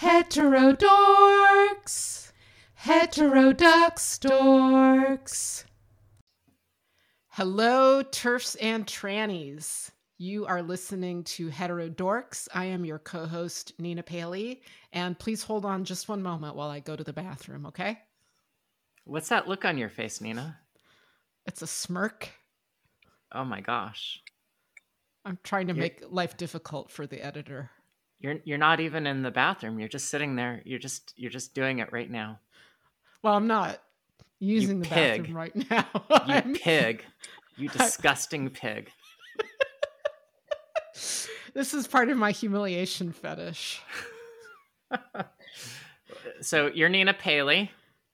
Heterodorks, heterodox dorks. Hello, TERFs and trannies. You are listening to Heterodorks. I am your co-host, Nina Paley, and please hold on just one moment while I go to the bathroom, okay? What's that look on your face, Nina? It's a smirk. Oh my gosh. I'm trying to make life difficult for the editor. You're not even in the bathroom. You're just sitting there. You're just doing it right now. Well, I'm not using the bathroom right now. You pig. You disgusting pig. This is part of my humiliation fetish. So you're Nina Paley.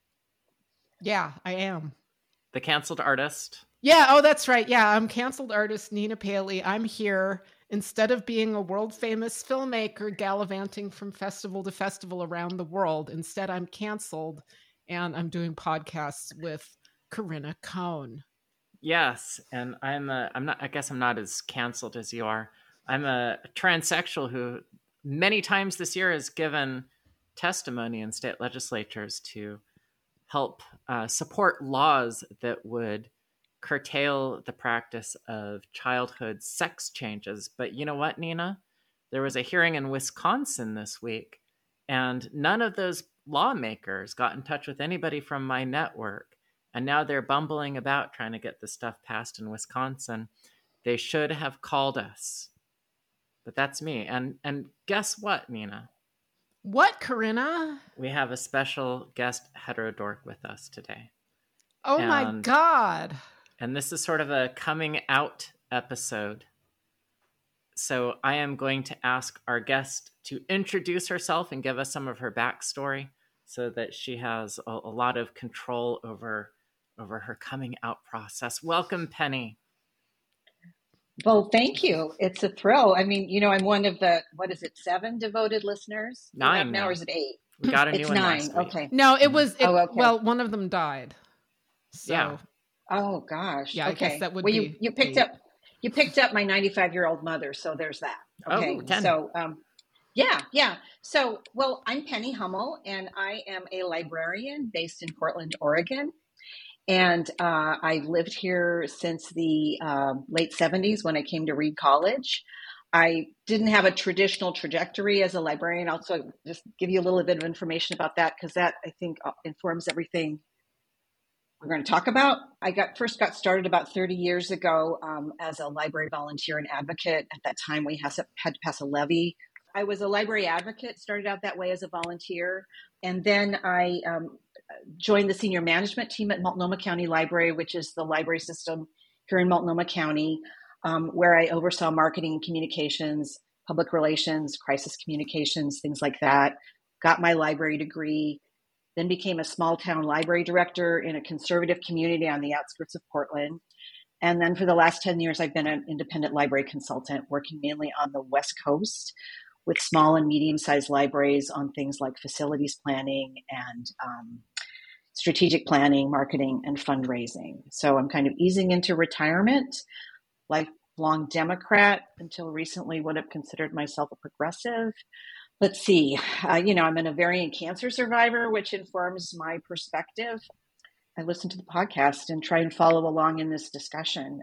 Yeah, I am. The canceled artist. Yeah, oh, that's right. Yeah, I'm canceled artist Nina Paley. I'm here instead of being a world-famous filmmaker gallivanting from festival to festival around the world. Instead, I'm canceled, and I'm doing podcasts with Corinna Cohn. Yes, and I guess I'm not as canceled as you are. I'm a transsexual who many times this year has given testimony in state legislatures to help support laws that would curtail the practice of childhood sex changes. But you know what, Nina? There was a hearing in Wisconsin this week, and none of those lawmakers got in touch with anybody from my network. And now they're bumbling about trying to get this stuff passed in Wisconsin. They should have called us. But that's me. And guess what, Nina? What, Corinna? We have a special guest heterodork with us today. Oh my God. And this is sort of a coming out episode. So I am going to ask our guest to introduce herself and give us some of her backstory so that she has a lot of control over her coming out process. Welcome, Penny. Well, thank you. It's a thrill. I mean, you know, I'm one of the, 7 devoted listeners? 9 now. Or is it 8? We got a new it's one 9. last week. Okay. No, it was, okay. Well, one of them died. So, yeah. Oh gosh. Yeah, okay. I guess that would be. You picked up my 95-year-old mother, so there's that. Okay. Oh, 10. So, yeah. So, well, I'm Penny Hummel, and I am a librarian based in Portland, Oregon. And I've lived here since the late 70s when I came to Reed College. I didn't have a traditional trajectory as a librarian. I'll just give you a little bit of information about that because that, I think, informs everything we're going to talk about. I first got started about 30 years ago as a library volunteer and advocate. At that time, we had to pass a levy. I was a library advocate, started out that way as a volunteer. And then I joined the senior management team at Multnomah County Library, which is the library system here in Multnomah County, where I oversaw marketing and communications, public relations, crisis communications, things like that. Got my library degree, then became a small town library director in a conservative community on the outskirts of Portland. And then for the last 10 years, I've been an independent library consultant working mainly on the West Coast with small and medium-sized libraries on things like facilities planning and strategic planning, marketing, and fundraising. So I'm kind of easing into retirement, lifelong Democrat, until recently would have considered myself a progressive. Let's see, I'm an ovarian cancer survivor, which informs my perspective. I listen to the podcast and try and follow along in this discussion.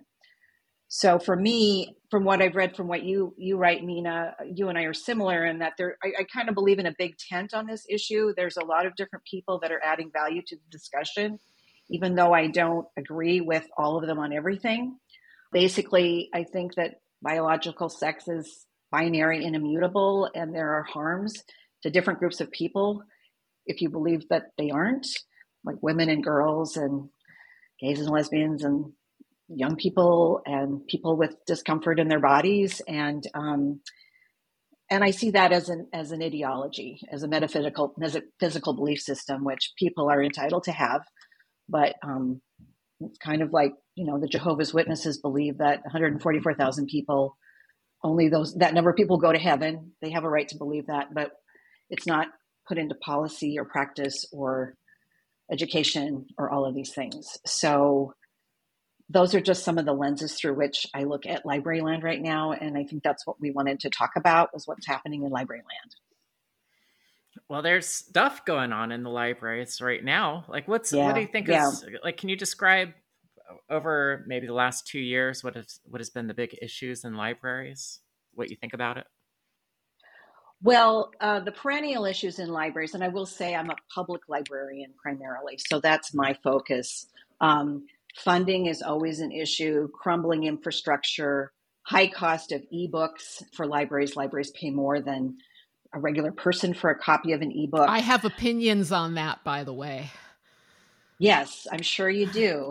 So for me, from what I've read, from what you write, Nina, you and I are similar in that I kind of believe in a big tent on this issue. There's a lot of different people that are adding value to the discussion, even though I don't agree with all of them on everything. Basically, I think that biological sex is binary and immutable, and there are harms to different groups of people if you believe that they aren't, like women and girls and gays and lesbians and young people and people with discomfort in their bodies. And I see that as an ideology, as a metaphysical belief system, which people are entitled to have. But it's kind of like, the Jehovah's Witnesses believe that 144,000 people, only that number of people go to heaven. They have a right to believe that, but it's not put into policy or practice or education or all of these things. So those are just some of the lenses through which I look at library land right now. And I think that's what we wanted to talk about, was what's happening in library land. Well, there's stuff going on in the libraries right now. Like, what do Yeah, you think yeah. is like? Can you describe over maybe the last 2 years what has been the big issues in libraries? What you think about it? Well, the perennial issues in libraries, and I will say I'm a public librarian primarily, so that's my focus. Funding is always an issue, crumbling infrastructure, high cost of ebooks for libraries. Libraries pay more than a regular person for a copy of an ebook. I have opinions on that, by the way. Yes, I'm sure you do.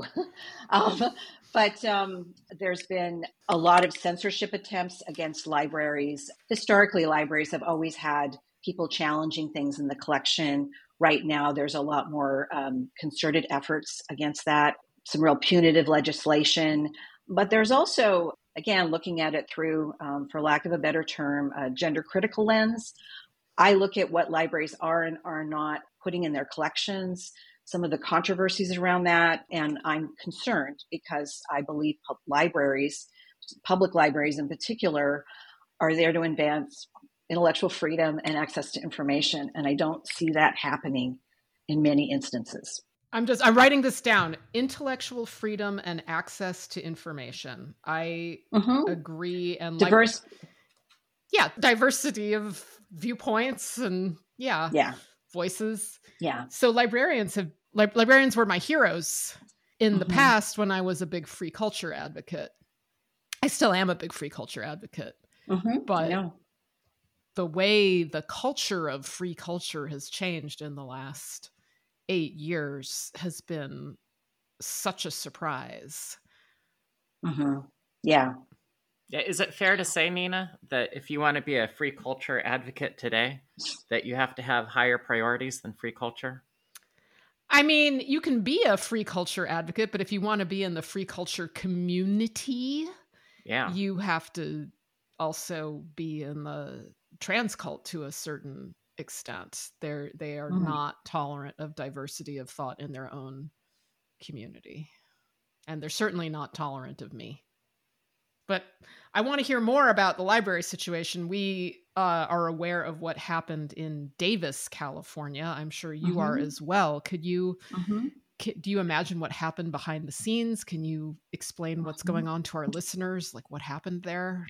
But there's been a lot of censorship attempts against libraries. Historically, libraries have always had people challenging things in the collection. Right now, there's a lot more concerted efforts against that, some real punitive legislation. But there's also, again, looking at it through, for lack of a better term, a gender critical lens. I look at what libraries are and are not putting in their collections, some of the controversies around that, and I'm concerned because I believe public libraries in particular, are there to advance intellectual freedom and access to information, and I don't see that happening in many instances. I'm writing this down. Intellectual freedom and access to information. I agree. And diversity of viewpoints and voices. Yeah. So librarians were my heroes in the past when I was a big free culture advocate. I still am a big free culture advocate. But the way the culture of free culture has changed in the last 8 years has been such a surprise. Yeah. Is it fair to say, Nina, that if you want to be a free culture advocate today, that you have to have higher priorities than free culture? I mean, you can be a free culture advocate, but if you want to be in the free culture community, you have to also be in the trans cult to a certain extent. They are not tolerant of diversity of thought in their own community. And they're certainly not tolerant of me. But I want to hear more about the library situation. We are aware of what happened in Davis, California. I'm sure you are as well. Could you, do you imagine what happened behind the scenes? Can you explain what's going on to our listeners? Like what happened there?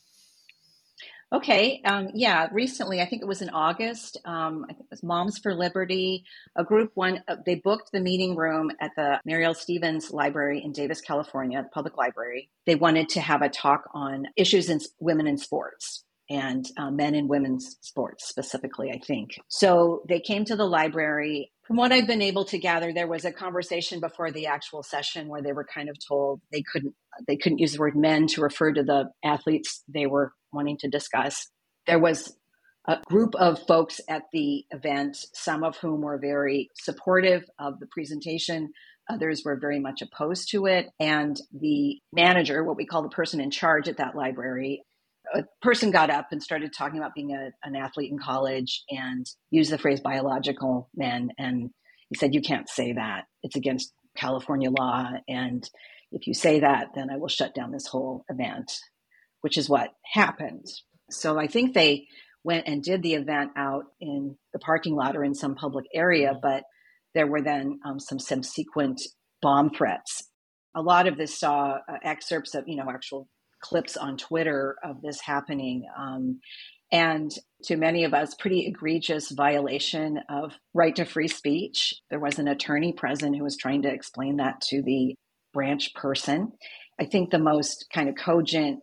Okay. Recently, I think it was in August, I think it was Moms for Liberty, a group they booked the meeting room at the Mariel Stevens Library in Davis, California, the public library. They wanted to have a talk on issues in women in sports and men and women's sports specifically, I think. So they came to the library. From what I've been able to gather, there was a conversation before the actual session where they were kind of told they couldn't use the word men to refer to the athletes they were wanting to discuss. There was a group of folks at the event, some of whom were very supportive of the presentation. Others were very much opposed to it. And the manager, what we call the person in charge at that library, a person got up and started talking about being an athlete in college and used the phrase biological men. And he said, "You can't say that. It's against California law. And if you say that, then I will shut down this whole event," which is what happened. So I think they went and did the event out in the parking lot or in some public area, but there were then some subsequent bomb threats. A lot of this saw excerpts of, actual clips on Twitter of this happening. And to many of us, pretty egregious violation of right to free speech. There was an attorney present who was trying to explain that to the branch person. I think the most kind of cogent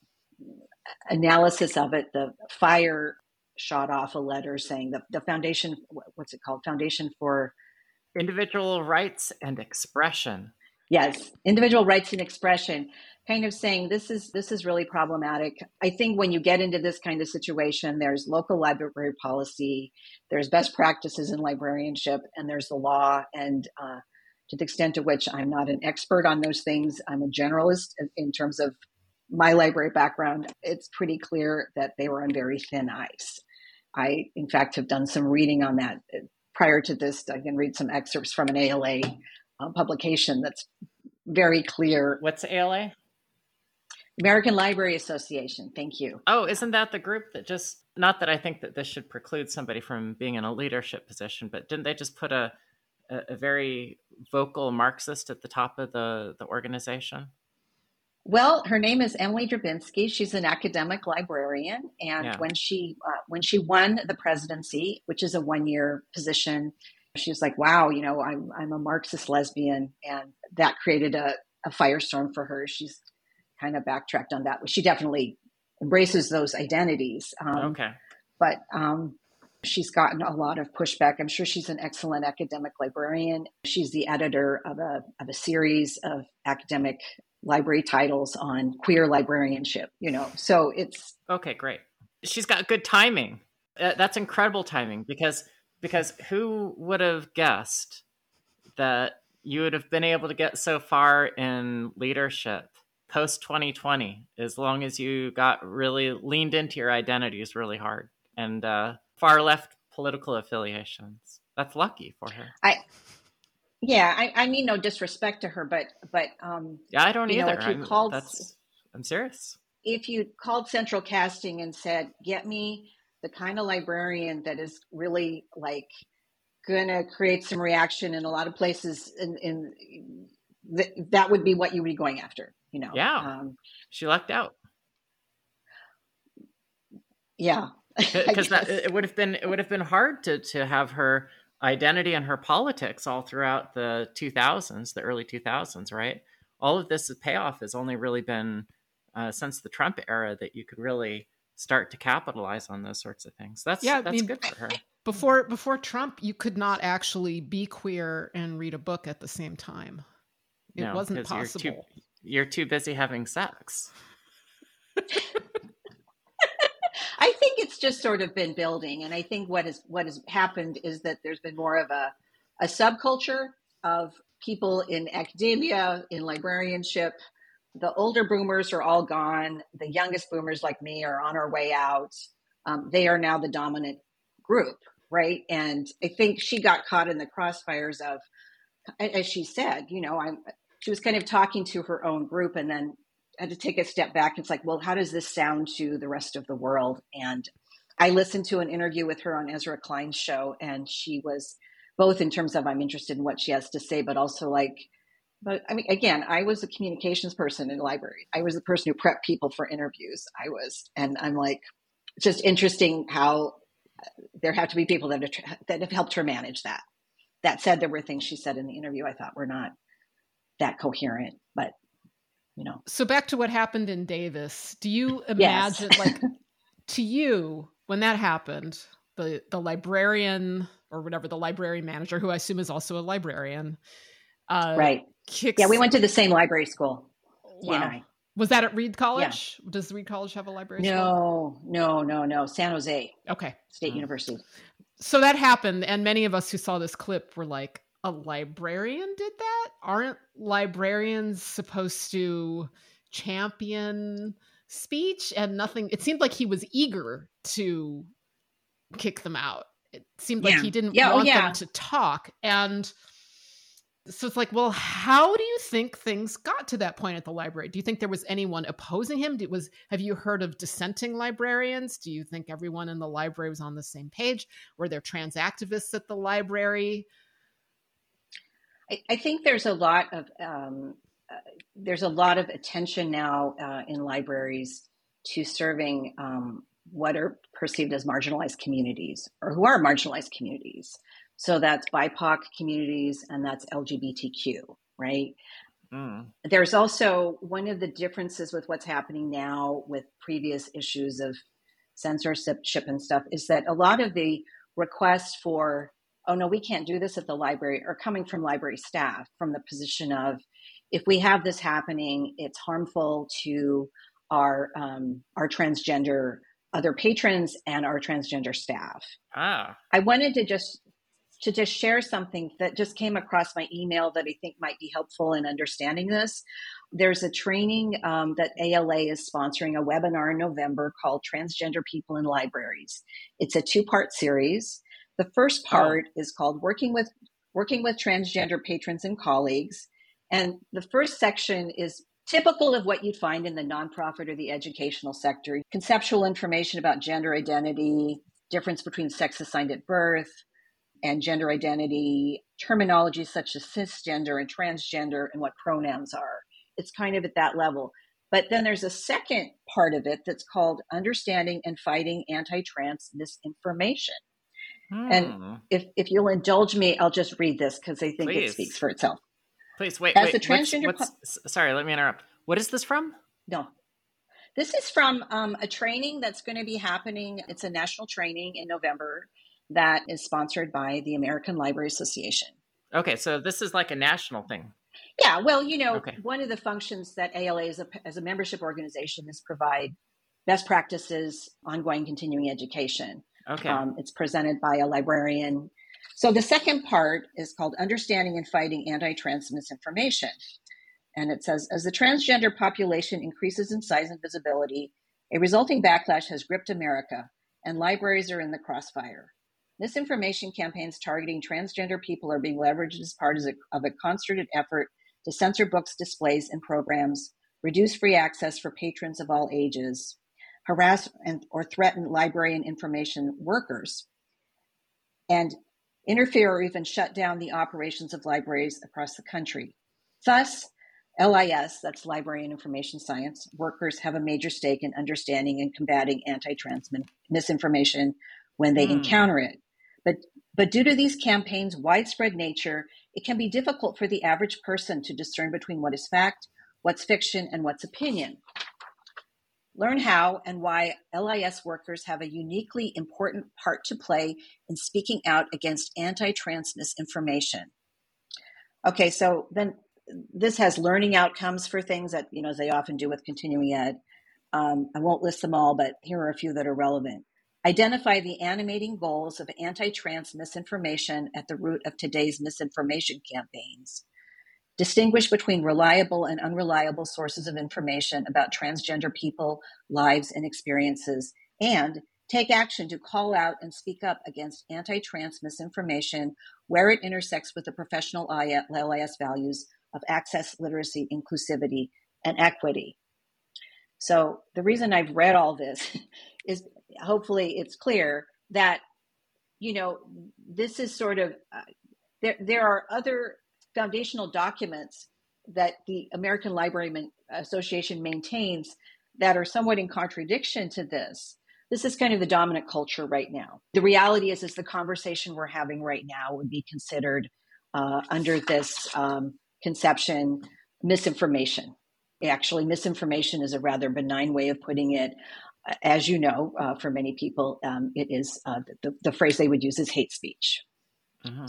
analysis of it, the Fire shot off a letter saying that the foundation, what's it called? Foundation for Individual Rights and Expression. Yes, individual rights and expression, kind of saying this is really problematic. I think when you get into this kind of situation, there's local library policy, there's best practices in librarianship, and there's the law. And to the extent to which I'm not an expert on those things, I'm a generalist in terms of my library background. It's pretty clear that they were on very thin ice. I, in fact, have done some reading on that. Prior to this, I can read some excerpts from an ALA publication that's very clear. What's ALA? American Library Association. Thank you. Oh, isn't that the group that just Not that I think that this should preclude somebody from being in a leadership position, but didn't they just put a very vocal Marxist at the top of the organization? Well, her name is Emily Drabinski. She's an academic librarian, and Yeah. when she won the presidency, which is a 1-year position, she was like, "Wow, I'm a Marxist lesbian," and that created a firestorm for her. She's kind of backtracked on that. She definitely embraces those identities, Okay. but she's gotten a lot of pushback. I'm sure she's an excellent academic librarian. She's the editor of a series of academic library titles on queer librarianship, so it's okay, great. She's got good timing. That's incredible timing because who would have guessed that you would have been able to get so far in leadership post 2020, as long as you got really leaned into your identities really hard and far left political affiliations. That's lucky for her. I mean, no disrespect to her, but yeah, I don't either. I'm serious. If you called Central Casting and said, "Get me the kind of librarian that is really like going to create some reaction in a lot of places," that would be what you would be going after. Yeah, she lucked out. Yeah, because it would have been hard to have her identity and her politics all throughout the 2000s, the early 2000s, right? All of this payoff has only really been since the Trump era that you could really start to capitalize on those sorts of things. That's good for her. Before Trump, you could not actually be queer and read a book at the same time. It wasn't possible. You're too busy having sex. I think it's just sort of been building. And I think what has happened is that there's been more of a subculture of people in academia, in librarianship. The older boomers are all gone. The youngest boomers like me are on our way out. They are now the dominant group, right? And I think she got caught in the crossfires of, as she said, she was kind of talking to her own group and then had to take a step back. It's like, well, how does this sound to the rest of the world? And I listened to an interview with her on Ezra Klein's show, and she was both in terms of I'm interested in what she has to say, but also but I mean, again, I was a communications person in the library. I was the person who prepped people for interviews. And I'm like, it's just interesting how there have to be people that have helped her manage that. That said, there were things she said in the interview I thought were not that coherent, but So back to what happened in Davis. Do you imagine, yes. To you, when that happened, the librarian or whatever, the library manager, who I assume is also a librarian, right? Kicks... Yeah, we went to the same library school. Wow. Was that at Reed College? Yeah. Does Reed College have a library school? No. San Jose. Okay. State University. So that happened, and many of us who saw this clip were like, a librarian did that? Aren't librarians supposed to champion speech and nothing? It seemed like he was eager to kick them out. It seemed like he didn't want them to talk. And so it's like, well, how do you think things got to that point at the library? Do you think there was anyone opposing him? Have you heard of dissenting librarians? Do you think everyone in the library was on the same page? Were there trans activists at the library? I think there's a lot of attention now in libraries to serving what are perceived as marginalized communities or who are marginalized communities. So that's BIPOC communities and that's LGBTQ, right? Mm. There's also one of the differences with what's happening now with previous issues of censorship and stuff is that a lot of the requests for oh no, we can't do this at the library, are coming from library staff from the position of, if we have this happening, it's harmful to our transgender other patrons and our transgender staff. I wanted to just share something that just came across my email that I think might be helpful in understanding this. There's a training that ALA is sponsoring, a webinar in November called Transgender People in Libraries. It's a 2-part series. The first part is called Working with Transgender Patrons and Colleagues. And the first section is typical of what you'd find in the nonprofit or the educational sector. Conceptual information about gender identity, difference between sex assigned at birth and gender identity, terminology such as cisgender and transgender, and what pronouns are. It's kind of at that level. But then there's a second part of it that's called understanding and fighting anti-trans misinformation. And if you'll indulge me, I'll just read this because I think it speaks for itself. Please, wait. As the transgender sorry, let me interrupt. What is this from? No. This is from a training that's going to be happening. It's a national training in November that is sponsored by the American Library Association. Okay, so this is like a national thing. Yeah, well, one of the functions that ALA as a membership organization is provide best practices, ongoing continuing education. Okay. It's presented by a librarian. So the second part is called Understanding and Fighting Anti-Trans Misinformation. And it says, as the transgender population increases in size and visibility, a resulting backlash has gripped America, and libraries are in the crossfire. Misinformation campaigns targeting transgender people are being leveraged as part of a concerted effort to censor books, displays, and programs, reduce free access for patrons of all ages, harass or threaten library and information workers, and interfere or even shut down the operations of libraries across the country. Thus, LIS, that's Library and Information Science, workers have a major stake in understanding and combating anti-trans misinformation when they encounter it. But due to these campaigns' widespread nature, it can be difficult for the average person to discern between what is fact, what's fiction, and what's opinion. Learn how and why LIS workers have a uniquely important part to play in speaking out against anti-trans misinformation. Okay, so then this has learning outcomes for things that, as they often do with continuing ed. I won't list them all, but here are a few that are relevant. Identify the animating goals of anti-trans misinformation at the root of today's misinformation campaigns. Distinguish between reliable and unreliable sources of information about transgender people, lives, and experiences, and take action to call out and speak up against anti-trans misinformation where it intersects with the professional LIS values of access, literacy, inclusivity, and equity. So the reason I've read all this is hopefully it's clear that, this is sort of, there are other foundational documents that the American Library Association maintains that are somewhat in contradiction to this. This is kind of the dominant culture right now. The reality is the conversation we're having right now would be considered under this conception misinformation. Actually, misinformation is a rather benign way of putting it. As you know, for many people, it is the phrase they would use is hate speech. Uh-huh.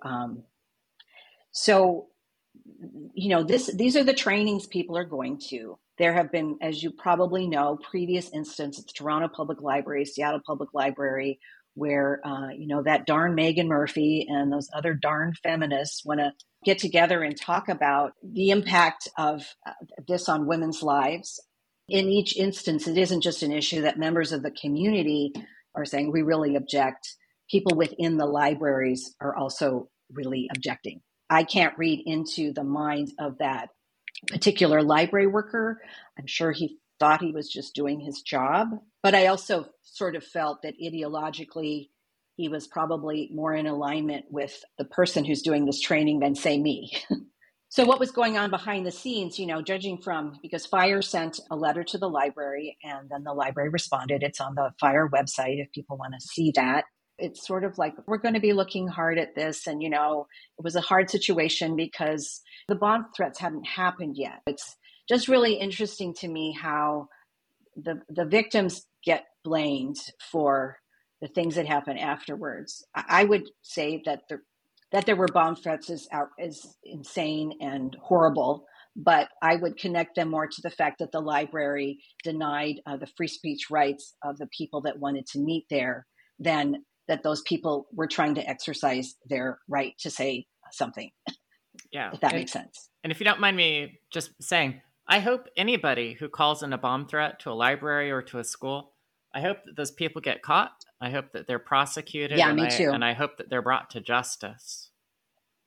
So, these are the trainings people are going to. There have been, as you probably know, previous instances at the Toronto Public Library, Seattle Public Library, where, that darn Megan Murphy and those other darn feminists want to get together and talk about the impact of this on women's lives. In each instance, it isn't just an issue that members of the community are saying, we really object. People within the libraries are also really objecting. I can't read into the mind of that particular library worker. I'm sure he thought he was just doing his job. But I also sort of felt that ideologically, he was probably more in alignment with the person who's doing this training than, say, me. So what was going on behind the scenes, judging from, because FIRE sent a letter to the library and then the library responded. It's on the FIRE website if people want to see that. It's sort of like, we're going to be looking hard at this. And, it was a hard situation because the bomb threats hadn't happened yet. It's just really interesting to me how the victims get blamed for the things that happen afterwards. I would say that there were bomb threats is insane and horrible, but I would connect them more to the fact that the library denied the free speech rights of the people that wanted to meet there than that those people were trying to exercise their right to say something. Yeah. If that makes sense. And if you don't mind me just saying, I hope anybody who calls in a bomb threat to a library or to a school, I hope that those people get caught. I hope that they're prosecuted. Yeah, me too. And I hope that they're brought to justice.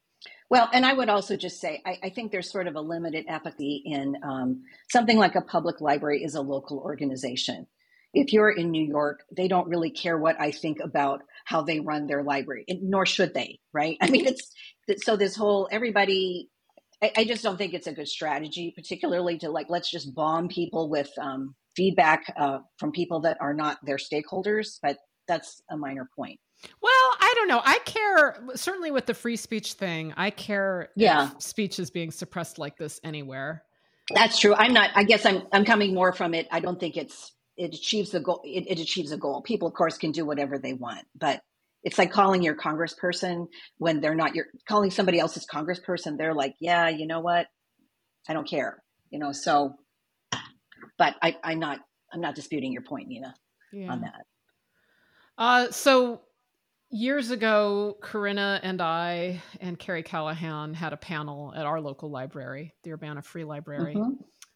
Well, and I would also just say, I think there's sort of a limited empathy in something like a public library is a local organization. If you're in New York, they don't really care what I think about how they run their library, nor should they, right? I mean, so this whole everybody, I just don't think it's a good strategy, particularly to like, let's just bomb people with feedback from people that are not their stakeholders, but that's a minor point. Well, I don't know. I care, certainly with the free speech thing, I care if speech is being suppressed like this anywhere. That's true. I guess I'm coming more from it. I don't think it achieves the goal. It achieves a goal. People, of course, can do whatever they want, but it's like calling your congressperson when they're not calling somebody else's congressperson. They're like, yeah, you know what? I don't care, so, but I'm not disputing your point, Nina, on that. So years ago, Corinna and I and Carrie Callahan had a panel at our local library, the Urbana Free Library. Mm-hmm.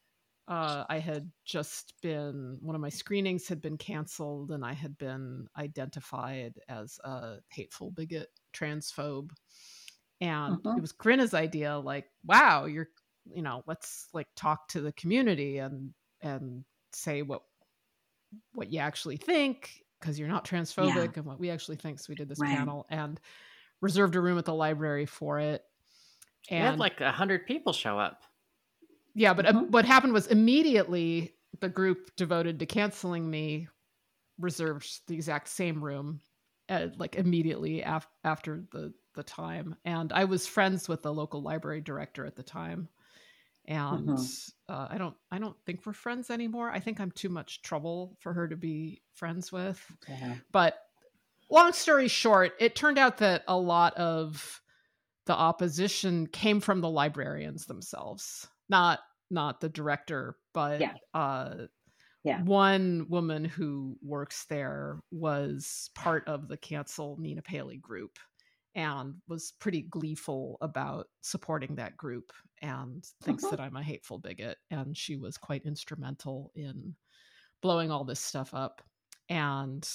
I had just one of my screenings had been canceled, and I had been identified as a hateful bigot, transphobe. And it was Corinna's idea, like, wow, let's like talk to the community and say what you actually think, because you're not transphobic, and what we actually think. So we did this panel and reserved a room at the library for it. And we had like 100 people show up. Yeah, but what happened was immediately the group devoted to canceling me reserved the exact same room, like immediately after the time. And I was friends with the local library director at the time. And I don't think we're friends anymore. I think I'm too much trouble for her to be friends with. But long story short, it turned out that a lot of the opposition came from the librarians themselves, not the director, but one woman who works there was part of the Cancel Nina Paley group and was pretty gleeful about supporting that group and thinks that I'm a hateful bigot. And she was quite instrumental in blowing all this stuff up. And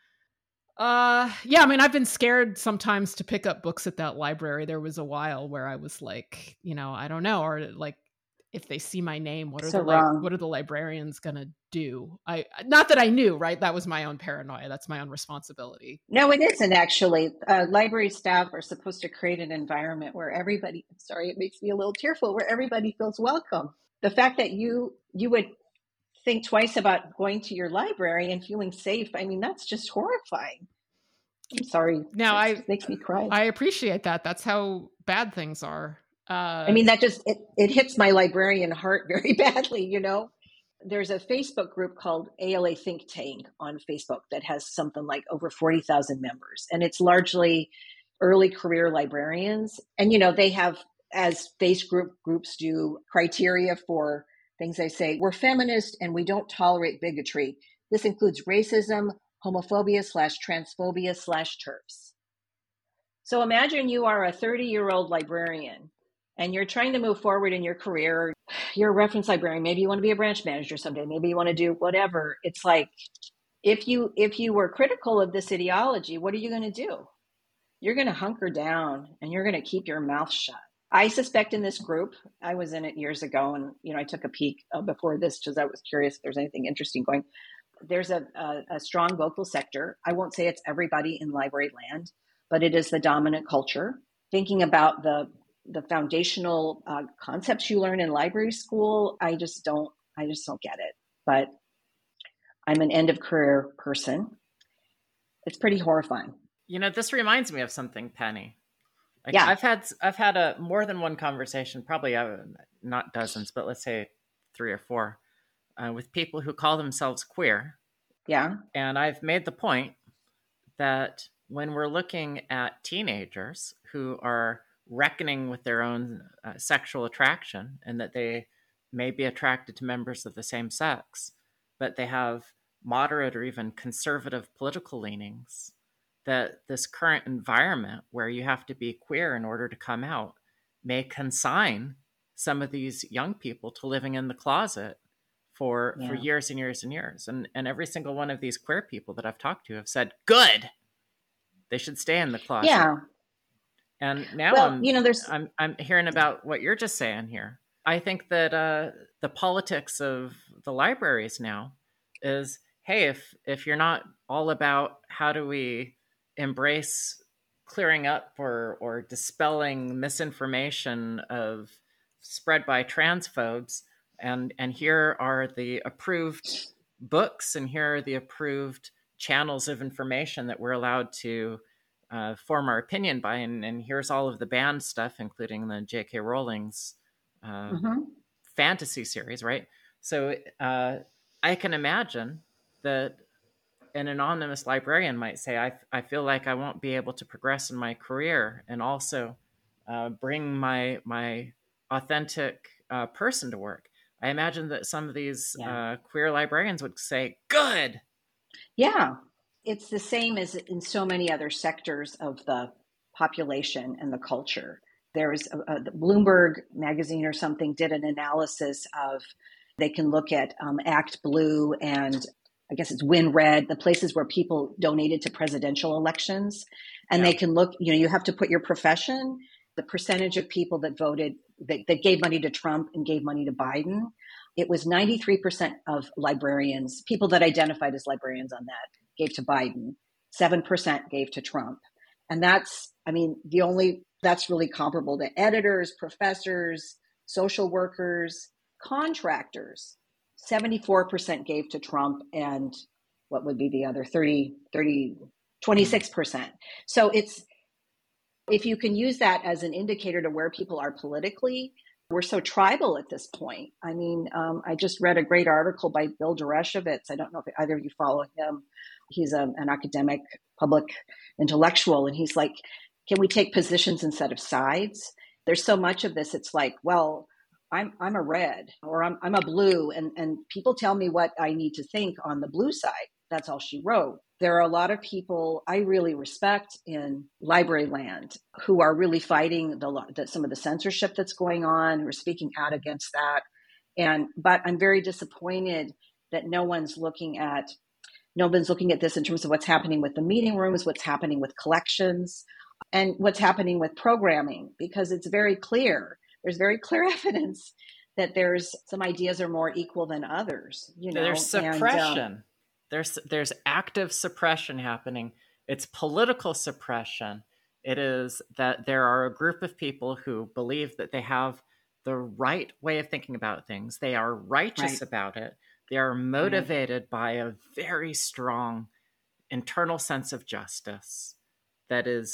I mean, I've been scared sometimes to pick up books at that library. There was a while where I was like, I don't know, or like, if they see my name, what are the librarians going to do? Not that I knew, right? That was my own paranoia. That's my own responsibility. No, it isn't actually. Library staff are supposed to create an environment where everybody, it makes me a little tearful, where everybody feels welcome. The fact that you would think twice about going to your library and feeling safe, I mean, that's just horrifying. I'm sorry. Now it makes me cry. I appreciate that. That's how bad things are. I mean, that just, it hits my librarian heart very badly, There's a Facebook group called ALA Think Tank on Facebook that has something like over 40,000 members. And it's largely early career librarians. And, they have, as Facebook groups do, criteria for things. They say, we're feminist and we don't tolerate bigotry. This includes racism, homophobia / transphobia / TERFs. So imagine you are a 30-year-old librarian and you're trying to move forward in your career. You're a reference librarian. Maybe you want to be a branch manager someday. Maybe you want to do whatever. It's like, if you were critical of this ideology, what are you going to do? You're going to hunker down and you're going to keep your mouth shut. I suspect in this group, I was in it years ago, and I took a peek before this because I was curious if there's anything interesting going. There's a strong vocal sector. I won't say it's everybody in library land, but it is the dominant culture. Thinking about the foundational concepts you learn in library school, I just don't get it. But I'm an end of career person. It's pretty horrifying. This reminds me of something, Penny. I've had a more than one conversation, probably not dozens, but let's say 3 or 4, with people who call themselves queer. Yeah. And I've made the point that when we're looking at teenagers who are reckoning with their own sexual attraction, and that they may be attracted to members of the same sex, but they have moderate or even conservative political leanings, that this current environment where you have to be queer in order to come out may consign some of these young people to living in the closet for years and years and years. And every single one of these queer people that I've talked to have said, good, they should stay in the closet. Yeah. And now Well, there's I'm hearing about what you're just saying here. I think that the politics of the libraries now is, hey, if you're not all about how do we embrace clearing up or dispelling misinformation of spread by transphobes, and here are the approved books and here are the approved channels of information that we're allowed to form our opinion by, and here's all of the banned stuff, including the J.K. Rowling's Mhm. fantasy series, right? So I can imagine that an anonymous librarian might say, I feel like I won't be able to progress in my career and also bring my authentic person to work. I imagine that some of these Yeah. queer librarians would say, good. Yeah. It's the same as in so many other sectors of the population and the culture. There's the Bloomberg magazine or something did an analysis of, they can look at Act Blue and I guess it's Win Red, the places where people donated to presidential elections. And they can look, you have to put your profession, the percentage of people that voted, that gave money to Trump and gave money to Biden. It was 93% of librarians, people that identified as librarians on that, gave to Biden. 7% gave to Trump. And that's really comparable to editors, professors, social workers, contractors. 74% gave to Trump, and what would be the other 26%. So if you can use that as an indicator to where people are politically, we're so tribal at this point. I mean, I just read a great article by Bill Dereshowitz. I don't know if either of you follow him. He's an academic, public intellectual, and he's like, can we take positions instead of sides? There's so much of this. It's like, well, I'm a red or I'm a blue, and people tell me what I need to think on the blue side. That's all she wrote. There are a lot of people I really respect in library land who are really fighting some of the censorship that's going on, who are speaking out against that. But I'm very disappointed that no one's looking at this in terms of what's happening with the meeting rooms, what's happening with collections, and what's happening with programming, because it's very clear. There's very clear evidence that there's some ideas are more equal than others. There's suppression. There's active suppression happening. It's political suppression. It is that there are a group of people who believe that they have the right way of thinking about things. They are righteous about it. They are motivated by a very strong internal sense of justice that is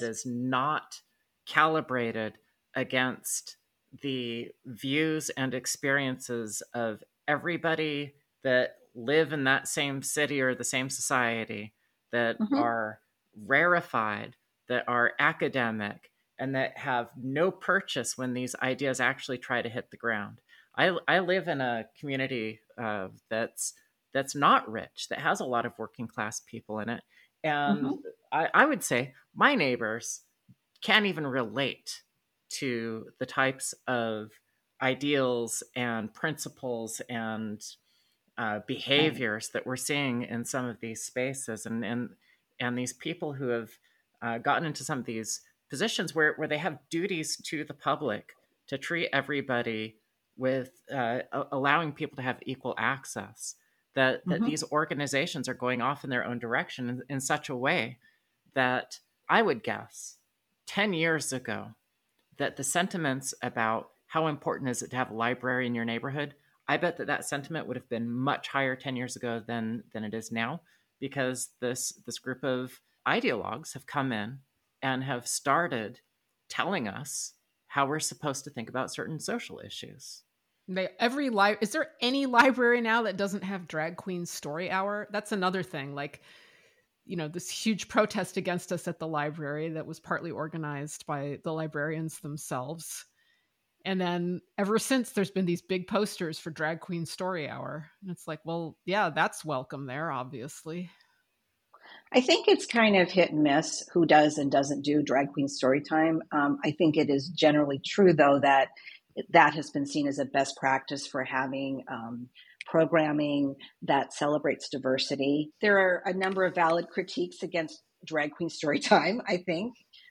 not calibrated against the views and experiences of everybody that live in that same city or the same society, that are rarefied, that are academic, and that have no purchase when these ideas actually try to hit the ground. I live in a community that's not rich, that has a lot of working class people in it. And I would say my neighbors can't even relate to the types of ideals and principles and behaviors that we're seeing in some of these spaces, and these people who have gotten into some of these positions where they have duties to the public to treat everybody with allowing people to have equal access, that these organizations are going off in their own direction in such a way that I would guess 10 years ago that the sentiments about how important is it to have a library in your neighborhood, I bet that sentiment would have been much higher 10 years ago than it is now, because this group of ideologues have come in and have started telling us how we're supposed to think about certain social issues. Is there any library now that doesn't have Drag Queen Story Hour? That's another thing. Like, this huge protest against us at the library that was partly organized by the librarians themselves. And then ever since, there's been these big posters for Drag Queen Story Hour. And it's like, well, yeah, that's welcome there, obviously. I think it's kind of hit and miss who does and doesn't do Drag Queen Storytime. I think it is generally true, though, that has been seen as a best practice for having programming that celebrates diversity. There are a number of valid critiques against Drag Queen Storytime, I think.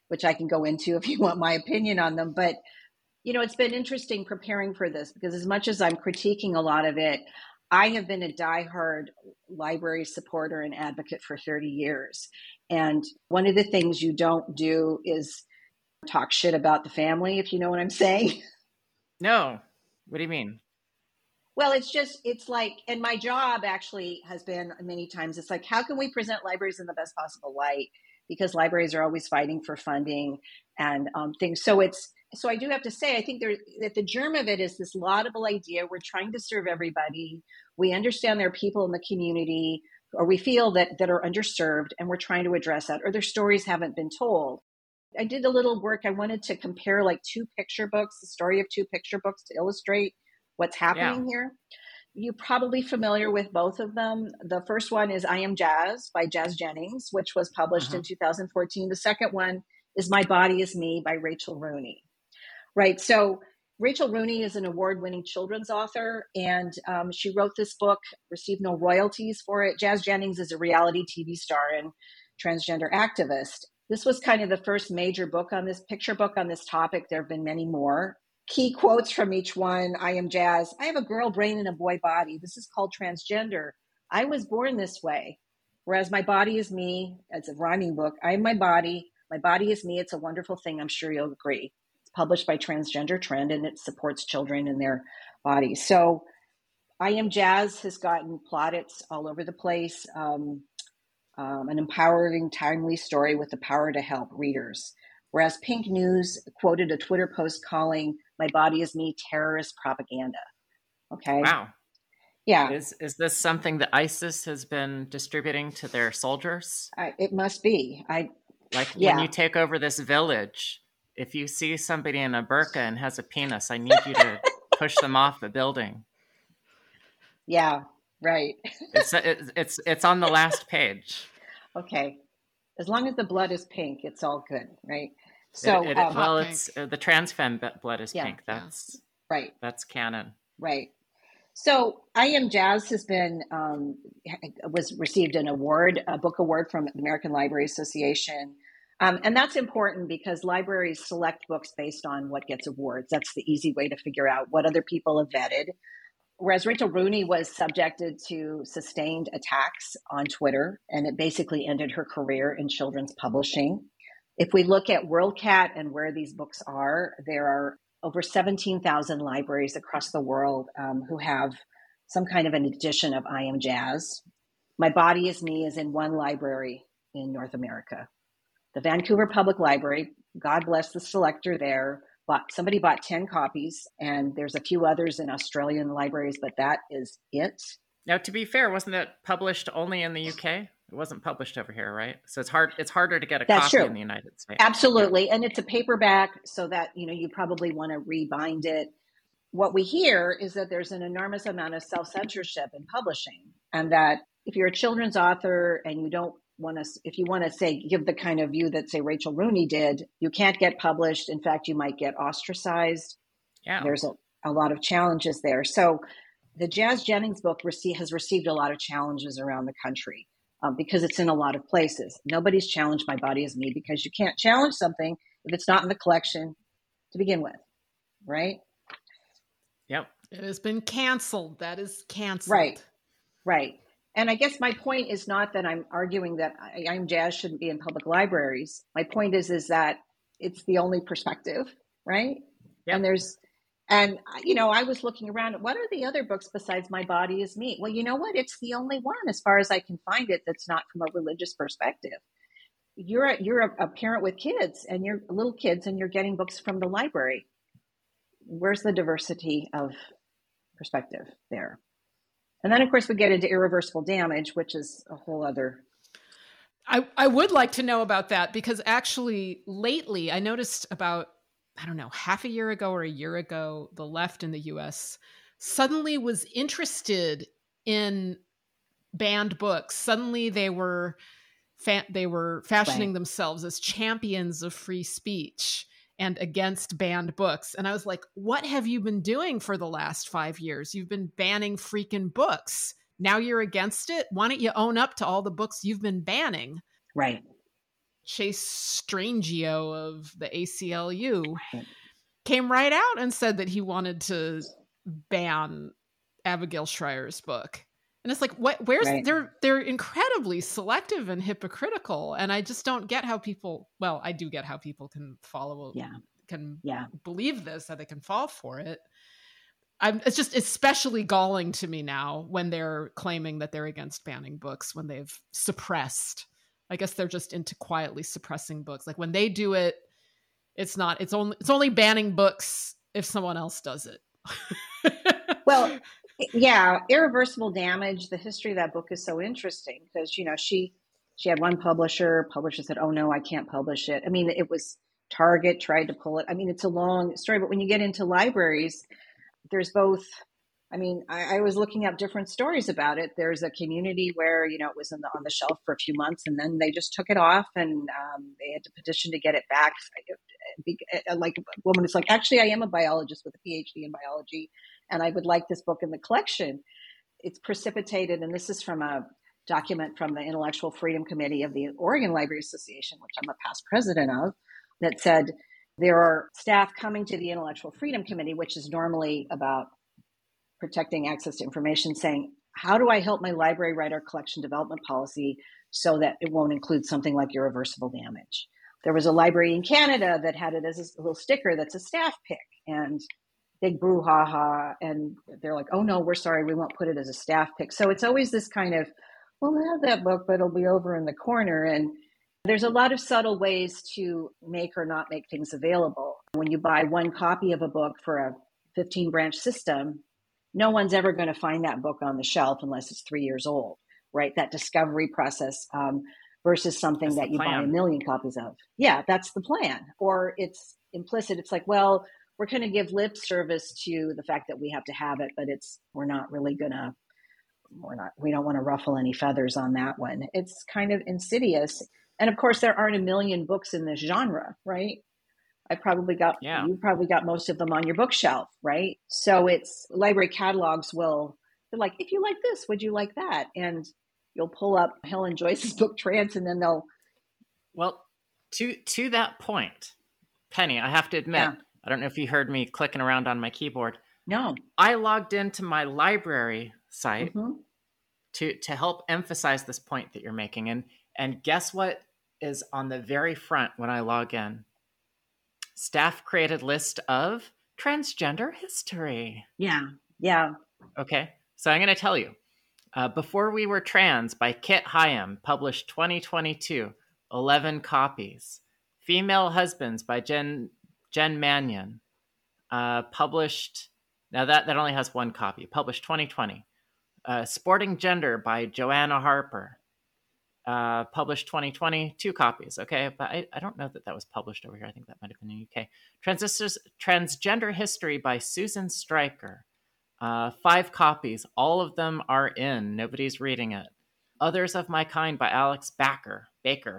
which I can go into if you want my opinion on them. But, it's been interesting preparing for this, because as much as I'm critiquing a lot of it, I have been a diehard library supporter and advocate for 30 years. And one of the things you don't do is talk shit about the family, if you know what I'm saying. No. What do you mean? Well, it's like, and my job actually has been many times, it's like, how can we present libraries in the best possible light? Because libraries are always fighting for funding and things. So I do have to say, I think that the germ of it is this laudable idea. We're trying to serve everybody. We understand there are people in the community, or we feel that are underserved, and we're trying to address that, or their stories haven't been told. I did a little work. I wanted to compare like two picture books, the story of two picture books, to illustrate what's happening here. You're probably familiar with both of them. The first one is I Am Jazz by Jazz Jennings, which was published in 2014. The second one is My Body Is Me by Rachel Rooney. Right. So Rachel Rooney is an award-winning children's author, and she wrote this book, received no royalties for it. Jazz Jennings is a reality TV star and transgender activist. This was kind of the first major book on this picture book on this topic. There have been many more. Key quotes from each one. I am Jazz. I have a girl brain and a boy body. This is called transgender. I was born this way. Whereas My Body Is Me, it's a rhyming book. I am my body. My body is me. It's a wonderful thing. I'm sure you'll agree. It's published by Transgender Trend, and it supports children and their bodies. So I Am Jazz has gotten plaudits all over the place. An empowering, timely story with the power to help readers. Whereas Pink News quoted a Twitter post calling My Body Is Me terrorist propaganda. Okay. Wow. Yeah. Is this something that ISIS has been distributing to their soldiers? It must be. When you take over this village, if you see somebody in a burqa and has a penis, I need you to push them off the building. Yeah. Right. It's on the last page. Okay. As long as the blood is pink, it's all good, right? So, it's the trans femme blood is pink. That's right. That's canon. Right. So, I Am Jazz has been received an award, a book award from the American Library Association, and that's important because libraries select books based on what gets awards. That's the easy way to figure out what other people have vetted. Whereas Rachel Rooney was subjected to sustained attacks on Twitter, and it basically ended her career in children's publishing. If we look at WorldCat and where these books are, there are over 17,000 libraries across the world who have some kind of an edition of I Am Jazz. My Body Is Me is in one library in North America. The Vancouver Public Library, God bless the selector there, somebody bought 10 copies, and there's a few others in Australian libraries, but that is it. Now, to be fair, wasn't that published only in the UK? It wasn't published over here, right? So it's harder to get a copy in the United States. Absolutely. And it's a paperback, so that, you probably want to rebind it. What we hear is that there's an enormous amount of self-censorship in publishing, and that if you're a children's author and you don't if you want to say, give the kind of view that, say, Rachel Rooney did, you can't get published. In fact, you might get ostracized. Yeah. There's a lot of challenges there. So the Jazz Jennings book has received a lot of challenges around the country because it's in a lot of places. Nobody's challenged My Body Is Me because you can't challenge something if it's not in the collection to begin with, right? Yep. It has been canceled. That is canceled. Right. And I guess my point is not that I'm arguing that I Am Jazz shouldn't be in public libraries. My point is that it's the only perspective, right? Yep. And I was looking around at what are the other books besides My Body Is Me? Well, you know what? It's the only one, as far as I can find it, that's not from a religious perspective. You're a parent with kids, and you're little kids, and you're getting books from the library. Where's the diversity of perspective there? And then, of course, we get into irreversible damage, which is a whole other. I would like to know about that, because actually lately I noticed about, half a year ago or a year ago, the left in the US suddenly was interested in banned books. Suddenly they were fashioning themselves as champions of free speech and against banned books. And I was like, what have you been doing for the last 5 years? You've been banning freaking books. Now you're against it? Why don't you own up to all the books you've been banning? Right. Chase Strangio of the ACLU, came right out and said that he wanted to ban Abigail Shrier's book. And it's like, where's they're incredibly selective and hypocritical. And I just don't get how people, well, I do get how people can follow, can believe this, that they can fall for it. It's just especially galling to me now when they're claiming that they're against banning books when they've suppressed. I guess they're just into quietly suppressing books. Like when they do it, it's only banning books if someone else does it. Well, yeah, Irreversible Damage, the history of that book is so interesting because, she had one publisher said, oh no, I can't publish it. I mean, it was Target tried to pull it. I mean, it's a long story, but when you get into libraries, there's both. I mean, I was looking up different stories about it. There's a community where, it was on the shelf for a few months and then they just took it off and they had to petition to get it back. Like a woman is like, actually, I am a biologist with a PhD in biology and I would like this book in the collection. It's precipitated, and this is from a document from the Intellectual Freedom Committee of the Oregon Library Association, which I'm a past president of, that said there are staff coming to the Intellectual Freedom Committee, which is normally about protecting access to information, saying, how do I help my library write our collection development policy so that it won't include something like irreversible damage? There was a library in Canada that had it as a little sticker that's a staff pick, and big brouhaha, and they're like, oh no, we're sorry, we won't put it as a staff pick. So it's always this kind of, well, we'll have that book, but it'll be over in the corner. And there's a lot of subtle ways to make or not make things available. When you buy one copy of a book for a 15-branch system, no one's ever going to find that book on the shelf unless it's 3 years old, right? That discovery process versus something that you buy a million copies of. Yeah, that's the plan. Or it's implicit. It's like, well, we're going to give lip service to the fact that we have to have it, but we don't want to ruffle any feathers on that one. It's kind of insidious. And of course, there aren't a million books in this genre, right? You probably got most of them on your bookshelf, right? So it's library catalogs they're like, if you like this, would you like that? And you'll pull up Helen Joyce's book Trance, and then they'll. Well, to that point, Penny, I have to admit, I don't know if you heard me clicking around on my keyboard. No. I logged into my library site to help emphasize this point that you're making. And guess what is on the very front when I log in? Staff created list of transgender history. Yeah. Okay. So I'm going to tell you. Before We Were Trans by Kit Hyam, published 2022, 11 copies. Female Husbands by Jen Mannion, published, now that only has one copy, published 2020. Sporting Gender by Joanna Harper, published 2020, 2 copies. Okay, but I don't know that was published over here. I think that might have been in the UK. Transgender History by Susan Stryker, 5 copies. All of them are in. Nobody's reading it. Others of My Kind by Alex Baker,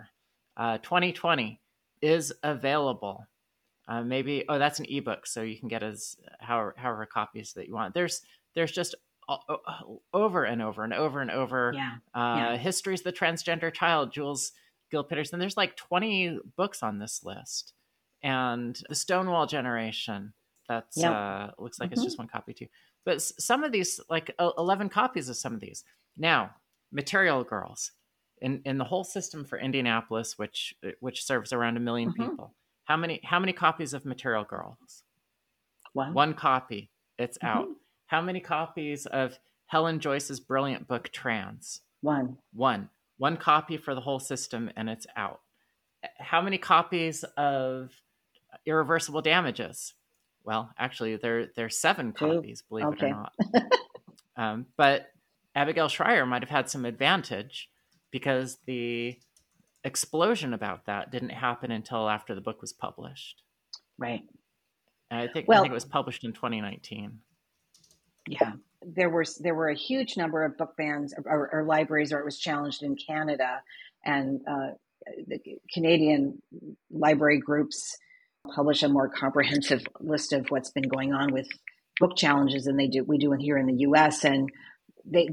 2020, is available. That's an ebook, so you can get as however copies that you want. There's just over and over and over and over. Histories of the Transgender Child, Jules Gill-Peterson. There's like 20 books on this list. And The Stonewall Generation, that's looks like it's just one copy too. But some of these, like 11 copies of some of these. Now, Material Girls, in the whole system for Indianapolis, which serves around 1 million people. How many copies of Material Girls? One copy. It's out. How many copies of Helen Joyce's brilliant book Trance? One. One copy for the whole system, and it's out. How many copies of Irreversible Damages? Well, actually, there's 7 copies, believe it or not. But Abigail Shrier might have had some advantage because the explosion about that didn't happen until after the book was published. Right. And I think it was published in 2019. Yeah. There were a huge number of book bans or libraries, or it was challenged in Canada, and the Canadian library groups publish a more comprehensive list of what's been going on with book challenges than we do here in the U.S. And